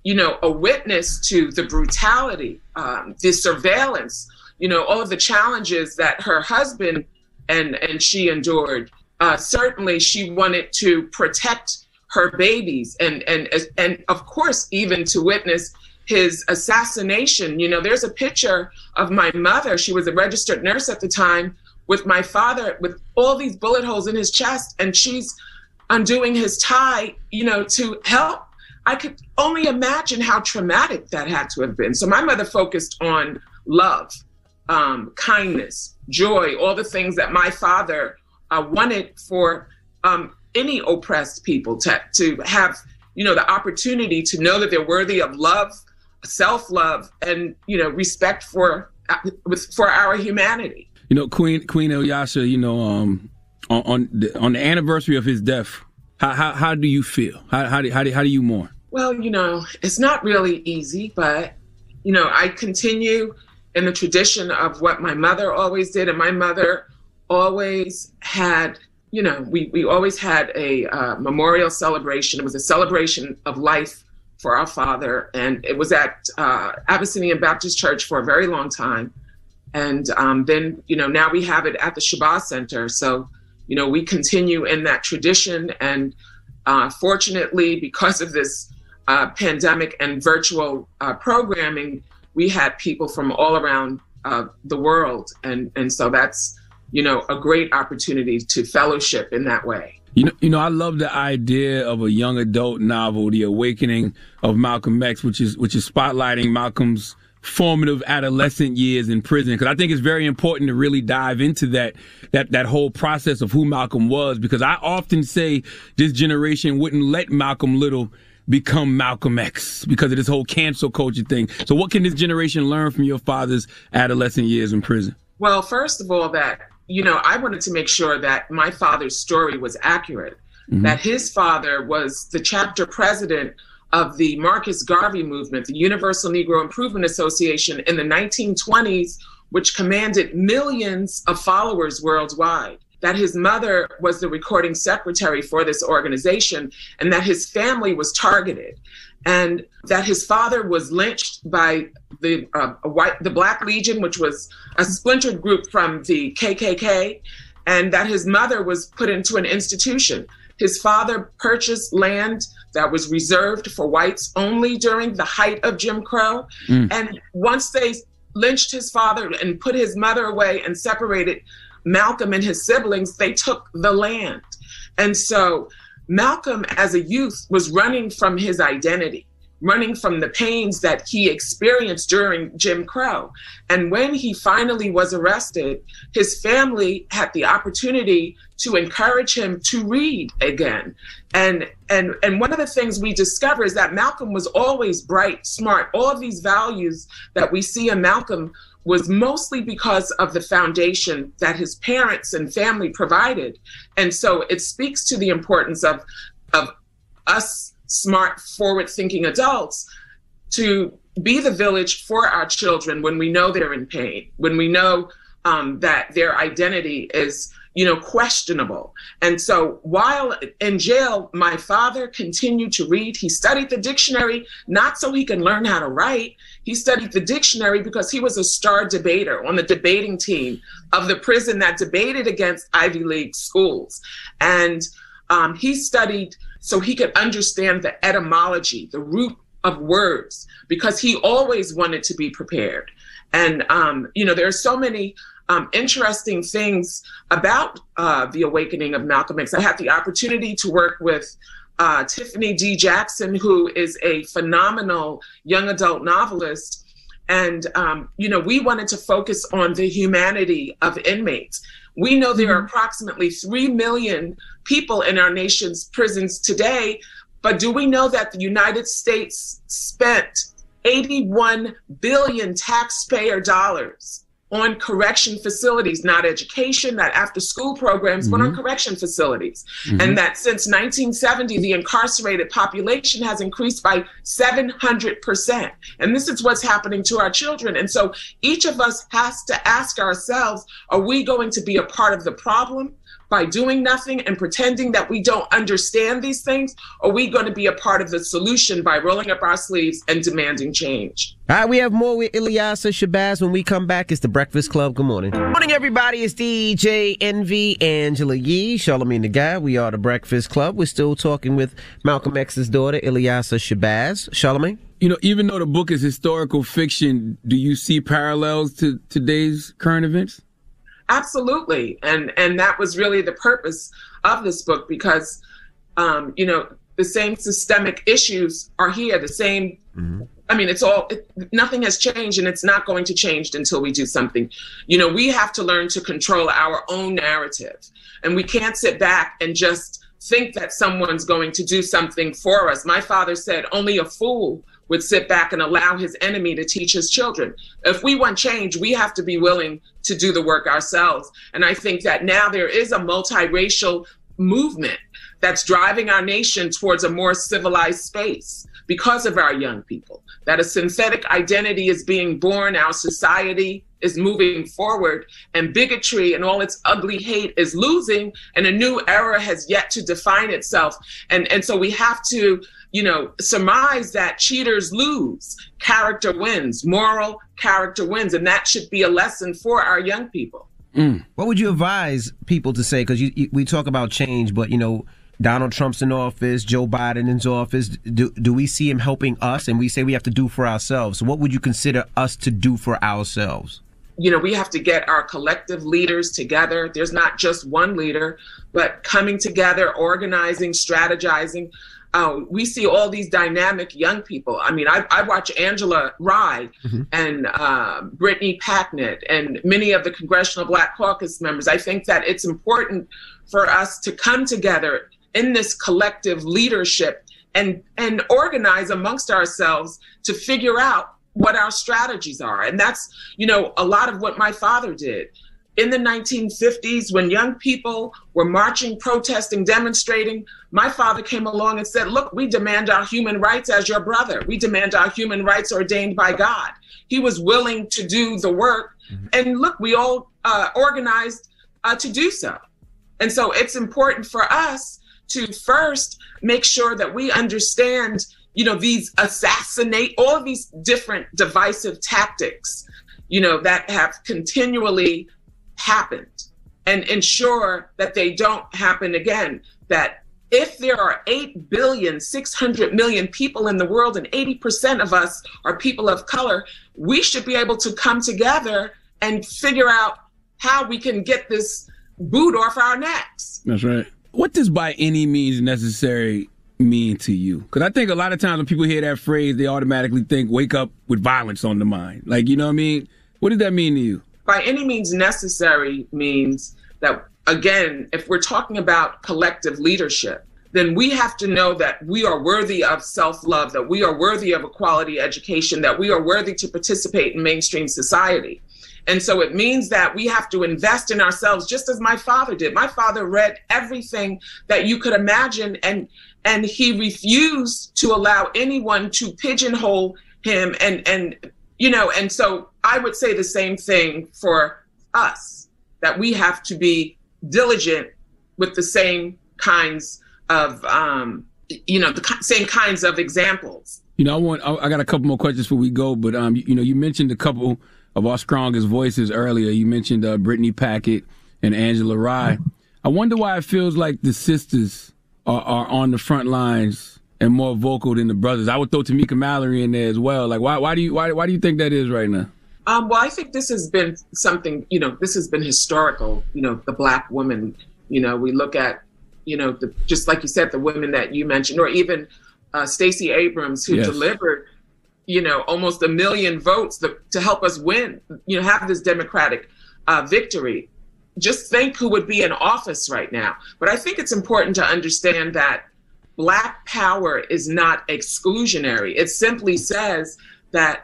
you know, a witness to the brutality, um, the surveillance, you know, all of the challenges that her husband and, and she endured. Uh, certainly she wanted to protect her babies and, and, and of course, even to witness his assassination. You know, there's a picture of my mother. She was a registered nurse at the time with my father with all these bullet holes in his chest, and she's undoing his tie, you know, to help. I could only imagine how traumatic that had to have been. So my mother focused on love, um, kindness, joy, all the things that my father uh, wanted for um, any oppressed people to, to have, you know, the opportunity to know that they're worthy of love, self-love, and, you know, respect for with for our humanity. You know, Queen Queen Ilyasah, you know, um, on on the, on the anniversary of his death, how how, how do you feel? How how do, how do how do you mourn? Well, you know, it's not really easy, but you know, I continue in the tradition of what my mother always did, and my mother always had. You know, we, we always had a uh, memorial celebration. It was a celebration of life for our father. And it was at uh, Abyssinian Baptist Church for a very long time. And um, then, you know, now we have it at the Shabbat Center. So, you know, we continue in that tradition. And uh, fortunately, because of this uh, pandemic and virtual uh, programming, we had people from all around uh, the world. And, and so that's, you know, a great opportunity to fellowship in that way. You know, you know, I love the idea of a young adult novel, The Awakening of Malcolm X, which is which is spotlighting Malcolm's formative adolescent years in prison. Because I think it's very important to really dive into that that that whole process of who Malcolm was. Because I often say this generation wouldn't let Malcolm Little become Malcolm X because of this whole cancel culture thing. So what can this generation learn from your father's adolescent years in prison? Well, first of all, that you know, I wanted to make sure that my father's story was accurate, mm-hmm. that his father was the chapter president of the Marcus Garvey movement, the Universal Negro Improvement Association in the nineteen twenties, which commanded millions of followers worldwide, that his mother was the recording secretary for this organization, and that his family was targeted, and that his father was lynched by the uh, white, the Black Legion, which was a splintered group from the K K K, and that his mother was put into an institution. His father purchased land that was reserved for whites only during the height of Jim Crow. Mm. And once they lynched his father and put his mother away and separated Malcolm and his siblings, they took the land. And so Malcolm, as a youth, was running from his identity, running from the pains that he experienced during Jim Crow. And when he finally was arrested, his family had the opportunity to encourage him to read again. And, and, and one of the things we discover is that Malcolm was always bright, smart. All of these values that we see in Malcolm was mostly because of the foundation that his parents and family provided. And so it speaks to the importance of, of us smart, forward-thinking adults to be the village for our children when we know they're in pain, when we know um, that their identity is, you know, questionable. And so while in jail, my father continued to read. He studied the dictionary, not so he can learn how to write. He studied the dictionary because he was a star debater on the debating team of the prison that debated against Ivy League schools. And um, he studied so he could understand the etymology, the root of words, because he always wanted to be prepared. And, um, you know, there are so many um, interesting things about uh, the awakening of Malcolm X. I had the opportunity to work with uh, Tiffany D. Jackson, who is a phenomenal young adult novelist. And, um, you know, we wanted to focus on the humanity of inmates. We know there are approximately three million people in our nation's prisons today, but do we know that the United States spent eighty-one billion taxpayer dollars on correction facilities, not education, not after-school programs, mm-hmm. but on correction facilities. Mm-hmm. And that since nineteen seventy, the incarcerated population has increased by seven hundred percent. And this is what's happening to our children. And so each of us has to ask ourselves, are we going to be a part of the problem by doing nothing and pretending that we don't understand these things? Or are we going to be a part of the solution by rolling up our sleeves and demanding change? All right, we have more with Ilyasah Shabazz when we come back. It's the Breakfast Club. Good morning. Good morning, everybody. It's D J Envy, Angela Yee, Charlamagne the Guy. We are the Breakfast Club. We're still talking with Malcolm X's daughter, Ilyasah Shabazz. Charlamagne? You know, even though the book is historical fiction, do you see parallels to today's current events? Absolutely. And and that was really the purpose of this book, because, um, you know, the same systemic issues are here, the same. Mm-hmm. I mean, it's all, it, nothing has changed, and it's not going to change until we do something. You know, we have to learn to control our own narrative, and we can't sit back and just think that someone's going to do something for us. My father said only a fool would sit back and allow his enemy to teach his children. If we want change, we have to be willing to do the work ourselves. And I think that now there is a multiracial movement that's driving our nation towards a more civilized space because of our young people, that a synthetic identity is being born, our society is moving forward, and bigotry and all its ugly hate is losing, and a new era has yet to define itself. And, and so we have to, you know, surmise that cheaters lose, character wins, moral character wins, and that should be a lesson for our young people. Mm. What would you advise people to say? Because you, you, we talk about change, but, you know, Donald Trump's in office, Joe Biden is in office. Do, do we see him helping us? And we say we have to do for ourselves. So what would you consider us to do for ourselves? You know, we have to get our collective leaders together. There's not just one leader, but coming together, organizing, strategizing. Uh, we see all these dynamic young people. I mean, I, I watch Angela Rye mm-hmm. and uh, Brittany Packnett and many of the Congressional Black Caucus members. I think that it's important for us to come together in this collective leadership and, and organize amongst ourselves to figure out what our strategies are. And that's, you know, a lot of what my father did. In the nineteen fifties, when young people were marching, protesting, demonstrating, my father came along and said, look, we demand our human rights as your brother. We demand our human rights ordained by God. He was willing to do the work. Mm-hmm. And look, we all uh, organized uh, to do so. And so it's important for us to first make sure that we understand, you know, these assassinate, all of these different divisive tactics, you know, that have continually happened, and ensure that they don't happen again. That if there are eight billion, six hundred million people in the world and eighty percent of us are people of color, we should be able to come together and figure out how we can get this boot off our necks. That's right. What does by any means necessary mean to you? Because I think a lot of times when people hear that phrase, they automatically think wake up with violence on the mind. Like, you know what I mean? What does that mean to you? By any means necessary means that, again, if we're talking about collective leadership, then we have to know that we are worthy of self-love, that we are worthy of a quality education, that we are worthy to participate in mainstream society. And so it means that we have to invest in ourselves, just as my father did. My father read everything that you could imagine, and and he refused to allow anyone to pigeonhole him. And, and you know, and so I would say the same thing for us, that we have to be diligent with the same kinds of, um, you know, the same kinds of examples. You know, I want, I got a couple more questions before we go, but, um, you, you know, you mentioned a couple of our strongest voices earlier. You mentioned uh, Brittany Packnett and Angela Rye. I wonder why it feels like the sisters are, are on the front lines and more vocal than the brothers. I would throw Tamika Mallory in there as well. Like, why, why do you, why, why do you think that is right now? Um, well, I think this has been something, you know, this has been historical, you know, the Black woman. You know, we look at, you know, the, just like you said, the women that you mentioned, or even uh, Stacey Abrams, who yes. delivered, you know, almost a million votes to, to help us win, you know, have this Democratic uh, victory. Just think who would be in office right now. But I think it's important to understand that Black power is not exclusionary. It simply says that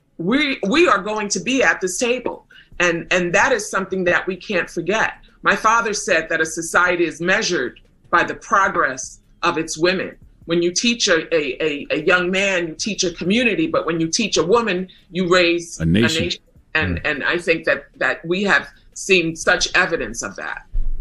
we we are going to be at this table. And, and that is something that we can't forget. My father said that a society is measured by the progress of its women. When you teach a, a, a young man, you teach a community, but when you teach a woman, you raise a nation. A nation. And, and I think that, that we have seen such evidence of that.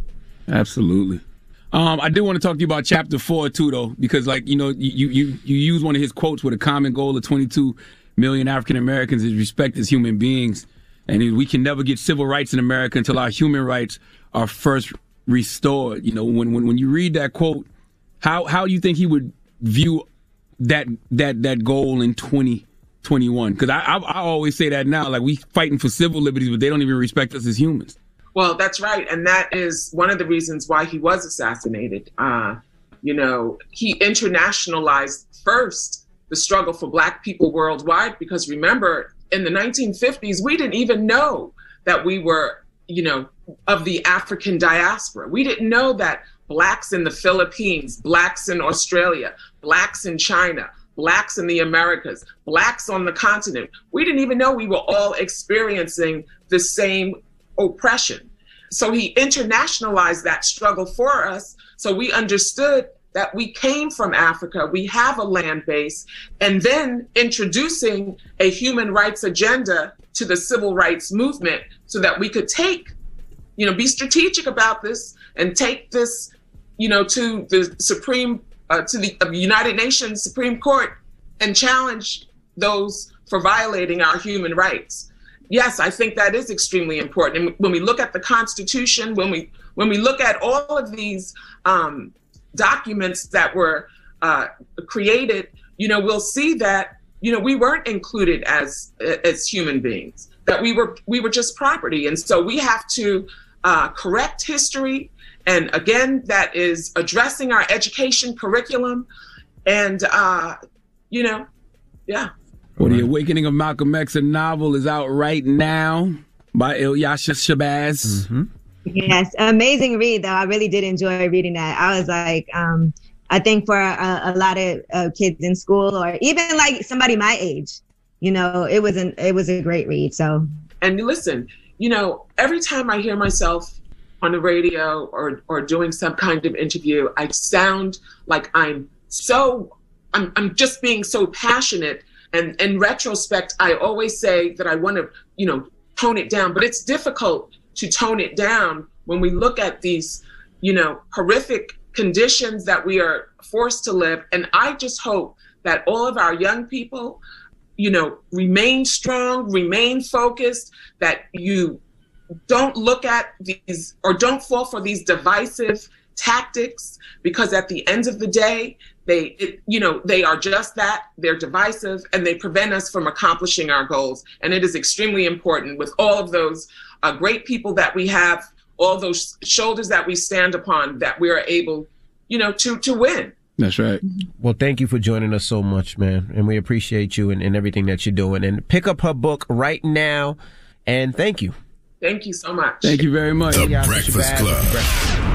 Absolutely. Um, I do want to talk to you about chapter four too, though, because like you know, you you you use one of his quotes with a common goal of twenty-two million African Americans is respect as human beings, and we can never get civil rights in America until our human rights are first restored. You know, when when when you read that quote, how how do you think he would view that that that goal in twenty twenty-one? Because I, I I always say that now, like we fighting for civil liberties, but they don't even respect us as humans. Well, that's right. And that is one of the reasons why he was assassinated. Uh, you know, he internationalized first the struggle for Black people worldwide, because remember, in the nineteen fifties, we didn't even know that we were, you know, of the African diaspora. We didn't know that Blacks in the Philippines, Blacks in Australia, Blacks in China, Blacks in the Americas, Blacks on the continent. We didn't even know we were all experiencing the same oppression. So he internationalized that struggle for us. So we understood that we came from Africa, we have a land base, and then introducing a human rights agenda to the civil rights movement so that we could take, you know, be strategic about this and take this, you know, to the Supreme, uh, to the uh, United Nations Supreme Court and challenge those for violating our human rights. Yes, I think that is extremely important. And when we look at the Constitution, when we when we look at all of these um, documents that were uh, created, you know, we'll see that, you know, we weren't included as as human beings, that we were we were just property. And so we have to uh, correct history. And again, that is addressing our education curriculum. And, uh, you know, yeah. Well, The Awakening of Malcolm X, a novel, is out right now by Ilyasah Shabazz. Mm-hmm. Yes, amazing read, though. I really did enjoy reading that. I was like, um, I think for a, a lot of uh, kids in school, or even like somebody my age, you know, it was an it was a great read. So, and listen, you know, every time I hear myself on the radio or or doing some kind of interview, I sound like I'm so I'm I'm just being so passionate. And in retrospect, I always say that I want to, you know, tone it down, but it's difficult to tone it down when we look at these, you know, horrific conditions that we are forced to live. And I just hope that all of our young people, you know, remain strong, remain focused, that you don't look at these or don't fall for these divisive tactics, because at the end of the day, they, it, you know, they are just that. They're divisive, and they prevent us from accomplishing our goals. And it is extremely important with all of those uh, great people that we have, all those shoulders that we stand upon, that we are able, you know, to to win. That's right. Well, thank you for joining us so much, man. And we appreciate you and, and everything that you're doing. And pick up her book right now. And thank you. Thank you so much. Thank you very much. The yeah, Breakfast Club.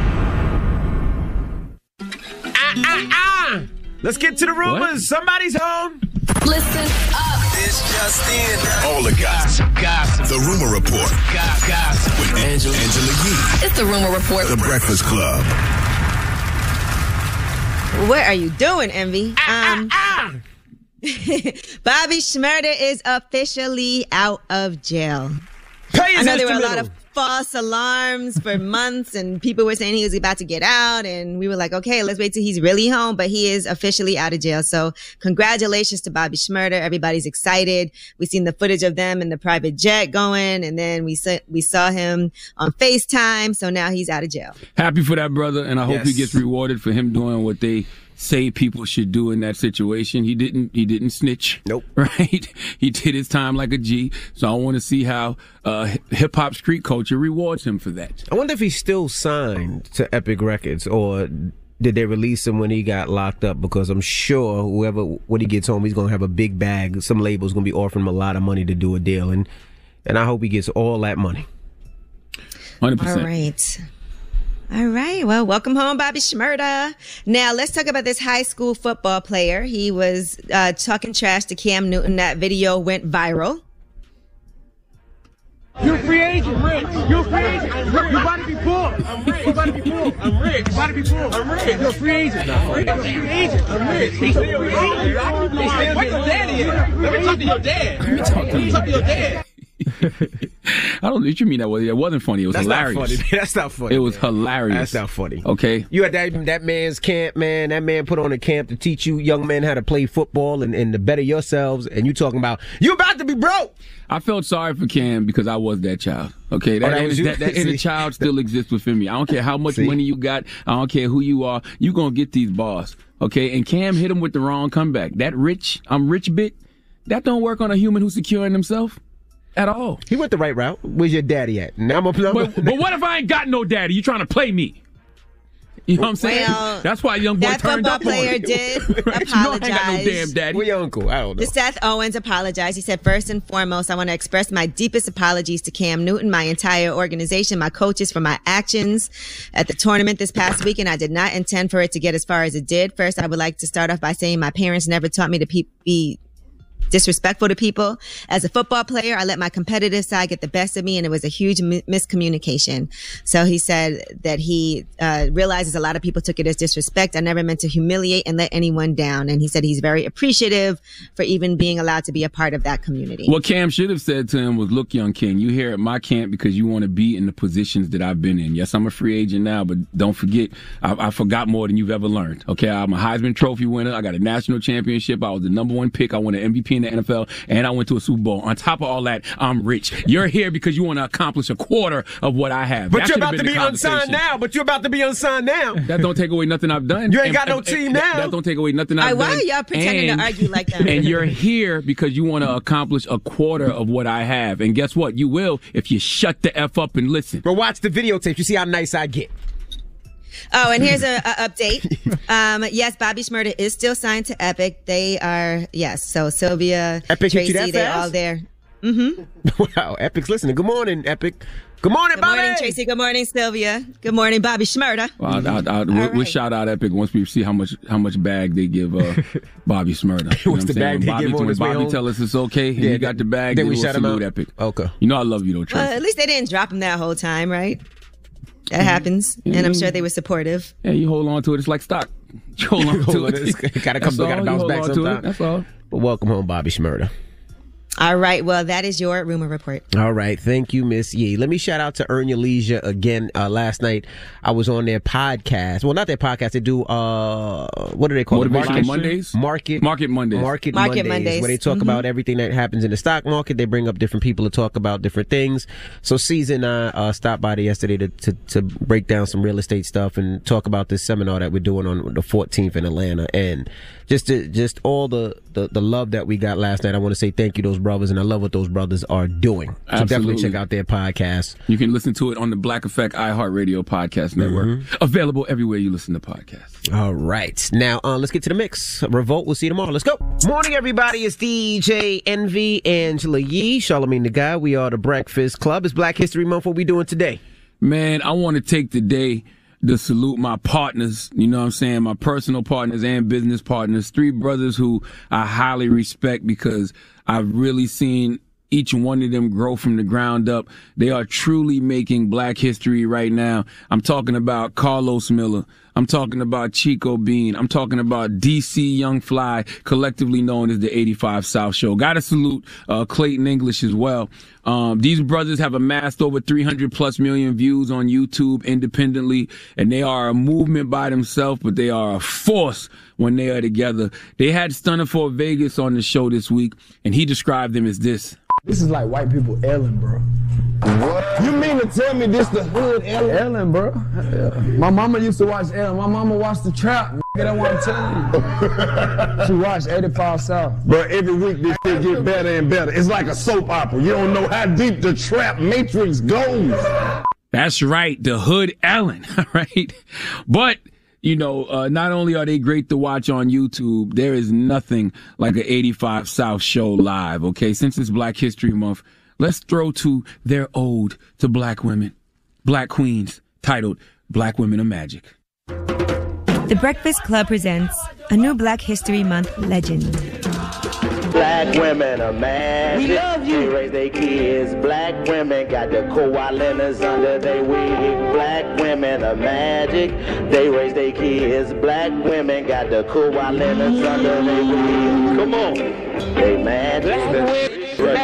Ah, ah. Let's get to the rumors. What? Somebody's home. Listen up. It's just in. All the gossip. Gossip. The Rumor Report. Gossip. With Angela, Angela Yee. It's the Rumor Report. The Breakfast Club. What are you doing, Envy? Ah, um, ah, ah. Bobby Shmurda is officially out of jail. Pay his I know there were a lot instrumental. of false alarms for months, and people were saying he was about to get out, and we were like, okay, let's wait till he's really home, but he is officially out of jail. So congratulations to Bobby Shmurda. Everybody's excited. We've seen the footage of them in the private jet going, and then we saw, we saw him on FaceTime, so now he's out of jail. Happy for that brother, and I hope Yes. he gets rewarded for him doing what they say people should do in that situation. He didn't he didn't snitch. Nope. Right? He did his time like a G. So I want to see how uh, hip hop street culture rewards him for that. I wonder if he's still signed to Epic Records, or did they release him when he got locked up? Because I'm sure whoever, when he gets home, he's going to have a big bag. Some label's going to be offering him a lot of money to do a deal. And, and I hope he gets all that money. one hundred percent. All right. All right. Well, welcome home, Bobby Shmurda. Now, let's talk about this high school football player. He was uh, talking trash to Cam Newton. That video went viral. You're a free agent, Rich. You're a free agent. I'm rich. You about to be poor. I'm rich. You about to be poor. I'm rich. You about to be poor. I'm rich. You're a free agent. You're a free agent. I'm rich. He's still a free agent. Where's your daddy at? Let me talk to your dad. Let me talk to your dad. I don't think you mean that was. It wasn't funny. It was That's hilarious. not funny. That's not funny. It was man. hilarious. That's not funny. Okay. You at that that man's camp, man. That man put on a camp to teach you young men how to play football and, and to better yourselves. And you talking about you about to be broke. I felt sorry for Cam because I was that child. Okay, that, Oh, that inner, was you? that, that inner See? child still exists within me. I don't care how much See? money you got. I don't care who you are. You gonna get these bars. Okay, and Cam hit him with the wrong comeback. That rich, I'm rich bit. That don't work on a human who's securing himself at all. He went the right route. Where's your daddy at? Now I'm a, But, but what if I ain't got no daddy? You trying to play me? You know what I'm saying? Well, That's why young boy that turned football up player on it. did You know I ain't got no apologize. damn daddy. Where your uncle? I don't know. The Seth Owens apologized. He said, first and foremost, I want to express my deepest apologies to Cam Newton, my entire organization, my coaches for my actions at the tournament this past weekend. I did not intend for it to get as far as it did. First, I would like to start off by saying my parents never taught me to pe- be disrespectful to people. As a football player, I let my competitive side get the best of me, and it was a huge mi- miscommunication. So he said that he uh, realizes a lot of people took it as disrespect. I never meant to humiliate and let anyone down. And he said he's very appreciative for even being allowed to be a part of that community. What Cam should have said to him was, look, young king, you here at my camp because you want to be in the positions that I've been in. Yes, I'm a free agent now, but don't forget, I, I forgot more than you've ever learned. Okay, I'm a Heisman Trophy winner. I got a national championship. I was the number one pick. I won an M V P in the N F L, and I went to a Super Bowl. On top of all that, I'm rich. You're here because you want to accomplish a quarter of what I have. But That you're should have about to been be the unsigned conversation. now. But you're about to be unsigned now. That don't take away nothing I've done. You ain't And- got no and- team and now. That don't take away nothing All I've right, why done. are y'all pretending And- to argue like that? And you're here because you want to accomplish a quarter of what I have. And guess what? You will if you shut the F up and listen. But watch the videotape. You see how nice I get. Oh, and here's a, a update. Um, yes, Bobby Shmurda is still signed to Epic. They are, yes. So Sylvia, Epic hit Tracy, you that they're fast? all there. Mm-hmm. Wow, Epic's listening. Good morning, Epic. Good morning, Good Bobby. morning, Tracy. Good morning, Sylvia. Good morning, Bobby Shmurda. Well, I, I, I, we'll, right. we'll shout out Epic once we see how much how much bag they give uh, Bobby Shmurda. You know What's what the I'm bag saying? they When Bobby, give on when his way Bobby home? tell us it's okay, and Yeah, he got the bag, then then we we'll shout him salute out? Epic. Okay. You know I love you though, Tracy. Well, at least they didn't drop him that whole time, right? That happens, and I'm sure they were supportive. Yeah, you hold on to it. It's like stock. You hold on to Hold on, it. it's gotta come, That's all. gotta You bounce hold back on to it. sometime. That's all. But welcome home, Bobby Shmurda. All right. Well, that is your rumor report. All right. Thank you, Miss Yee. Let me shout out to Earn Your Leisure again. Uh, last night, I was on their podcast. Well, not their podcast. They do, uh, what do they call it? Motivational Market- Mondays? Market. Market Mondays. Market, Market Mondays, Mondays. where they talk Mhm. about everything that happens in the stock market. They bring up different people to talk about different things. So Caesar and I uh, stopped by there yesterday to, to, to break down some real estate stuff and talk about this seminar that we're doing on the fourteenth in Atlanta. And just to, just all the, the, the love that we got last night. I want to say thank you to those brothers, and I love what those brothers are doing. So Absolutely. definitely check out their podcast. You can listen to it on the Black Effect iHeartRadio podcast network. Mm-hmm. Available everywhere you listen to podcasts. All right. Now, uh, let's get to the mix. Revolt, we'll see you tomorrow. Let's go. Morning, everybody. It's D J Envy, Angela Yee, Charlamagne the Guy. We are the Breakfast Club. It's Black History Month. What we doing today? Man, I want to take the day to salute my partners, you know what I'm saying, my personal partners and business partners, three brothers who I highly respect because I've really seen each one of them grow from the ground up. They are truly making black history right now. I'm talking about Carlos Miller. I'm talking about Chico Bean. I'm talking about D C Young Fly, collectively known as the eighty-five South Show. Gotta salute uh, Clayton English as well. Um, these brothers have amassed over three hundred plus million views on YouTube independently, and they are a movement by themselves, but they are a force when they are together. They had Stunner for Vegas on the show this week, and he described them as this. This is like white people Ellen, bro. What? You mean to tell me this the hood Ellen? Ellen, bro. Yeah. My mama used to watch Ellen. My mama watched The Trap. Nigga, that's what I'm telling you. She watched eighty-five South. Bro, every week this shit get better and better. It's like a soap opera. You don't know how deep the Trap Matrix goes. That's right, the hood Ellen, right? But you know, uh, not only are they great to watch on YouTube, there is nothing like an eighty-five South show live, okay? Since it's Black History Month, let's throw to their ode to black women, black queens, titled Black Women of Magic. The Breakfast Club presents a new Black History Month legend. Black women are magic. We love you. They raise their kids. Black women got the koalinas under their wig. Black women are magic. They raise their kids. Black women got the koalinas under their wig. Come on. They magic. Black women magic.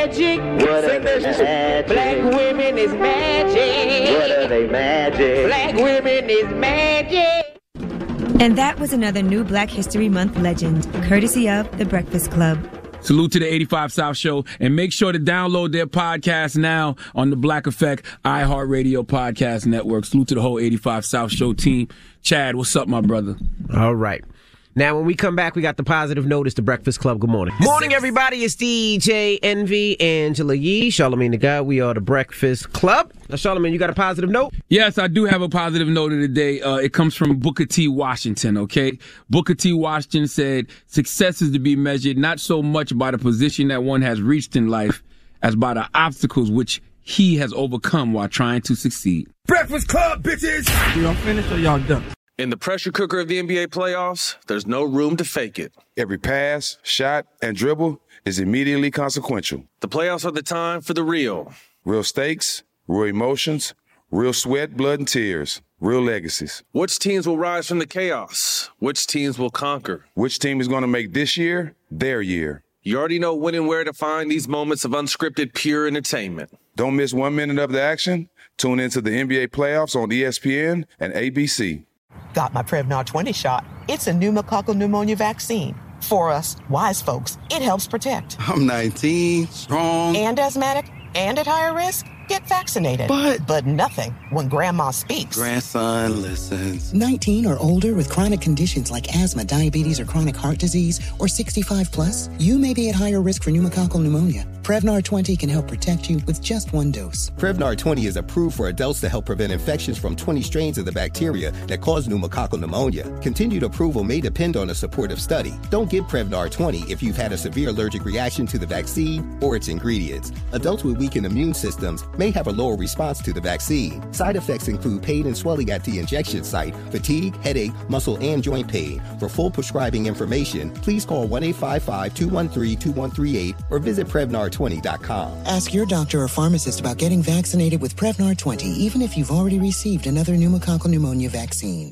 magic. What are they magic? Black women is magic. What are they magic? Black women is magic. And that was another new Black History Month legend, courtesy of The Breakfast Club. Salute to the eighty-five South Show, and make sure to download their podcast now on the Black Effect iHeartRadio Podcast Network. Salute to the whole eighty-five South Show team. Chad, what's up, my brother? All right. Now, when we come back, we got the positive notice, The Breakfast Club. Good morning. Morning, everybody. It's D J Envy, Angela Yee, Charlamagne the God. We are The Breakfast Club. Now, Charlamagne, you got a positive note? Yes, I do have a positive note of the day. Uh, it comes from Booker T. Washington, okay? Booker T. Washington said, success is to be measured not so much by the position that one has reached in life as by the obstacles which he has overcome while trying to succeed. Breakfast Club, bitches! Y'all finished or y'all done? In the pressure cooker of the N B A playoffs, there's no room to fake it. Every pass, shot, and dribble is immediately consequential. The playoffs are the time for the real. Real stakes, real emotions, real sweat, blood, and tears, real legacies. Which teams will rise from the chaos? Which teams will conquer? Which team is going to make this year their year? You already know when and where to find these moments of unscripted, pure entertainment. Don't miss one minute of the action. Tune into the N B A playoffs on E S P N and A B C. Got my Prevnar twenty shot. It's a pneumococcal pneumonia vaccine. For us, wise folks, it helps protect. I'm nineteen, strong. And asthmatic, and at higher risk. Get vaccinated. But... But nothing when grandma speaks. Grandson listens. nineteen or older with chronic conditions like asthma, diabetes, or chronic heart disease, or sixty-five plus, you may be at higher risk for pneumococcal pneumonia. Prevnar twenty can help protect you with just one dose. Prevnar twenty is approved for adults to help prevent infections from twenty strains of the bacteria that cause pneumococcal pneumonia. Continued approval may depend on a supportive study. Don't get Prevnar twenty if you've had a severe allergic reaction to the vaccine or its ingredients. Adults with weakened immune systems may have a lower response to the vaccine. Side effects include pain and swelling at the injection site, fatigue, headache, muscle, and joint pain. For full prescribing information, please call one eight five five, two one three, two one three eight or visit Prevnar twenty dot com. Ask your doctor or pharmacist about getting vaccinated with Prevnar twenty, even if you've already received another pneumococcal pneumonia vaccine.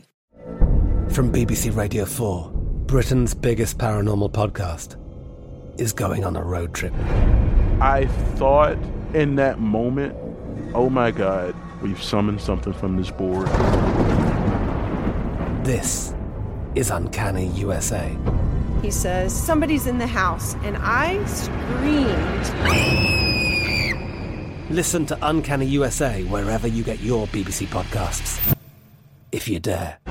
From B B C Radio four, Britain's biggest paranormal podcast is going on a road trip. I thought in that moment, oh my God, we've summoned something from this board. This is Uncanny U S A. He says, somebody's in the house, and I screamed. Listen to Uncanny U S A wherever you get your B B C podcasts, if you dare.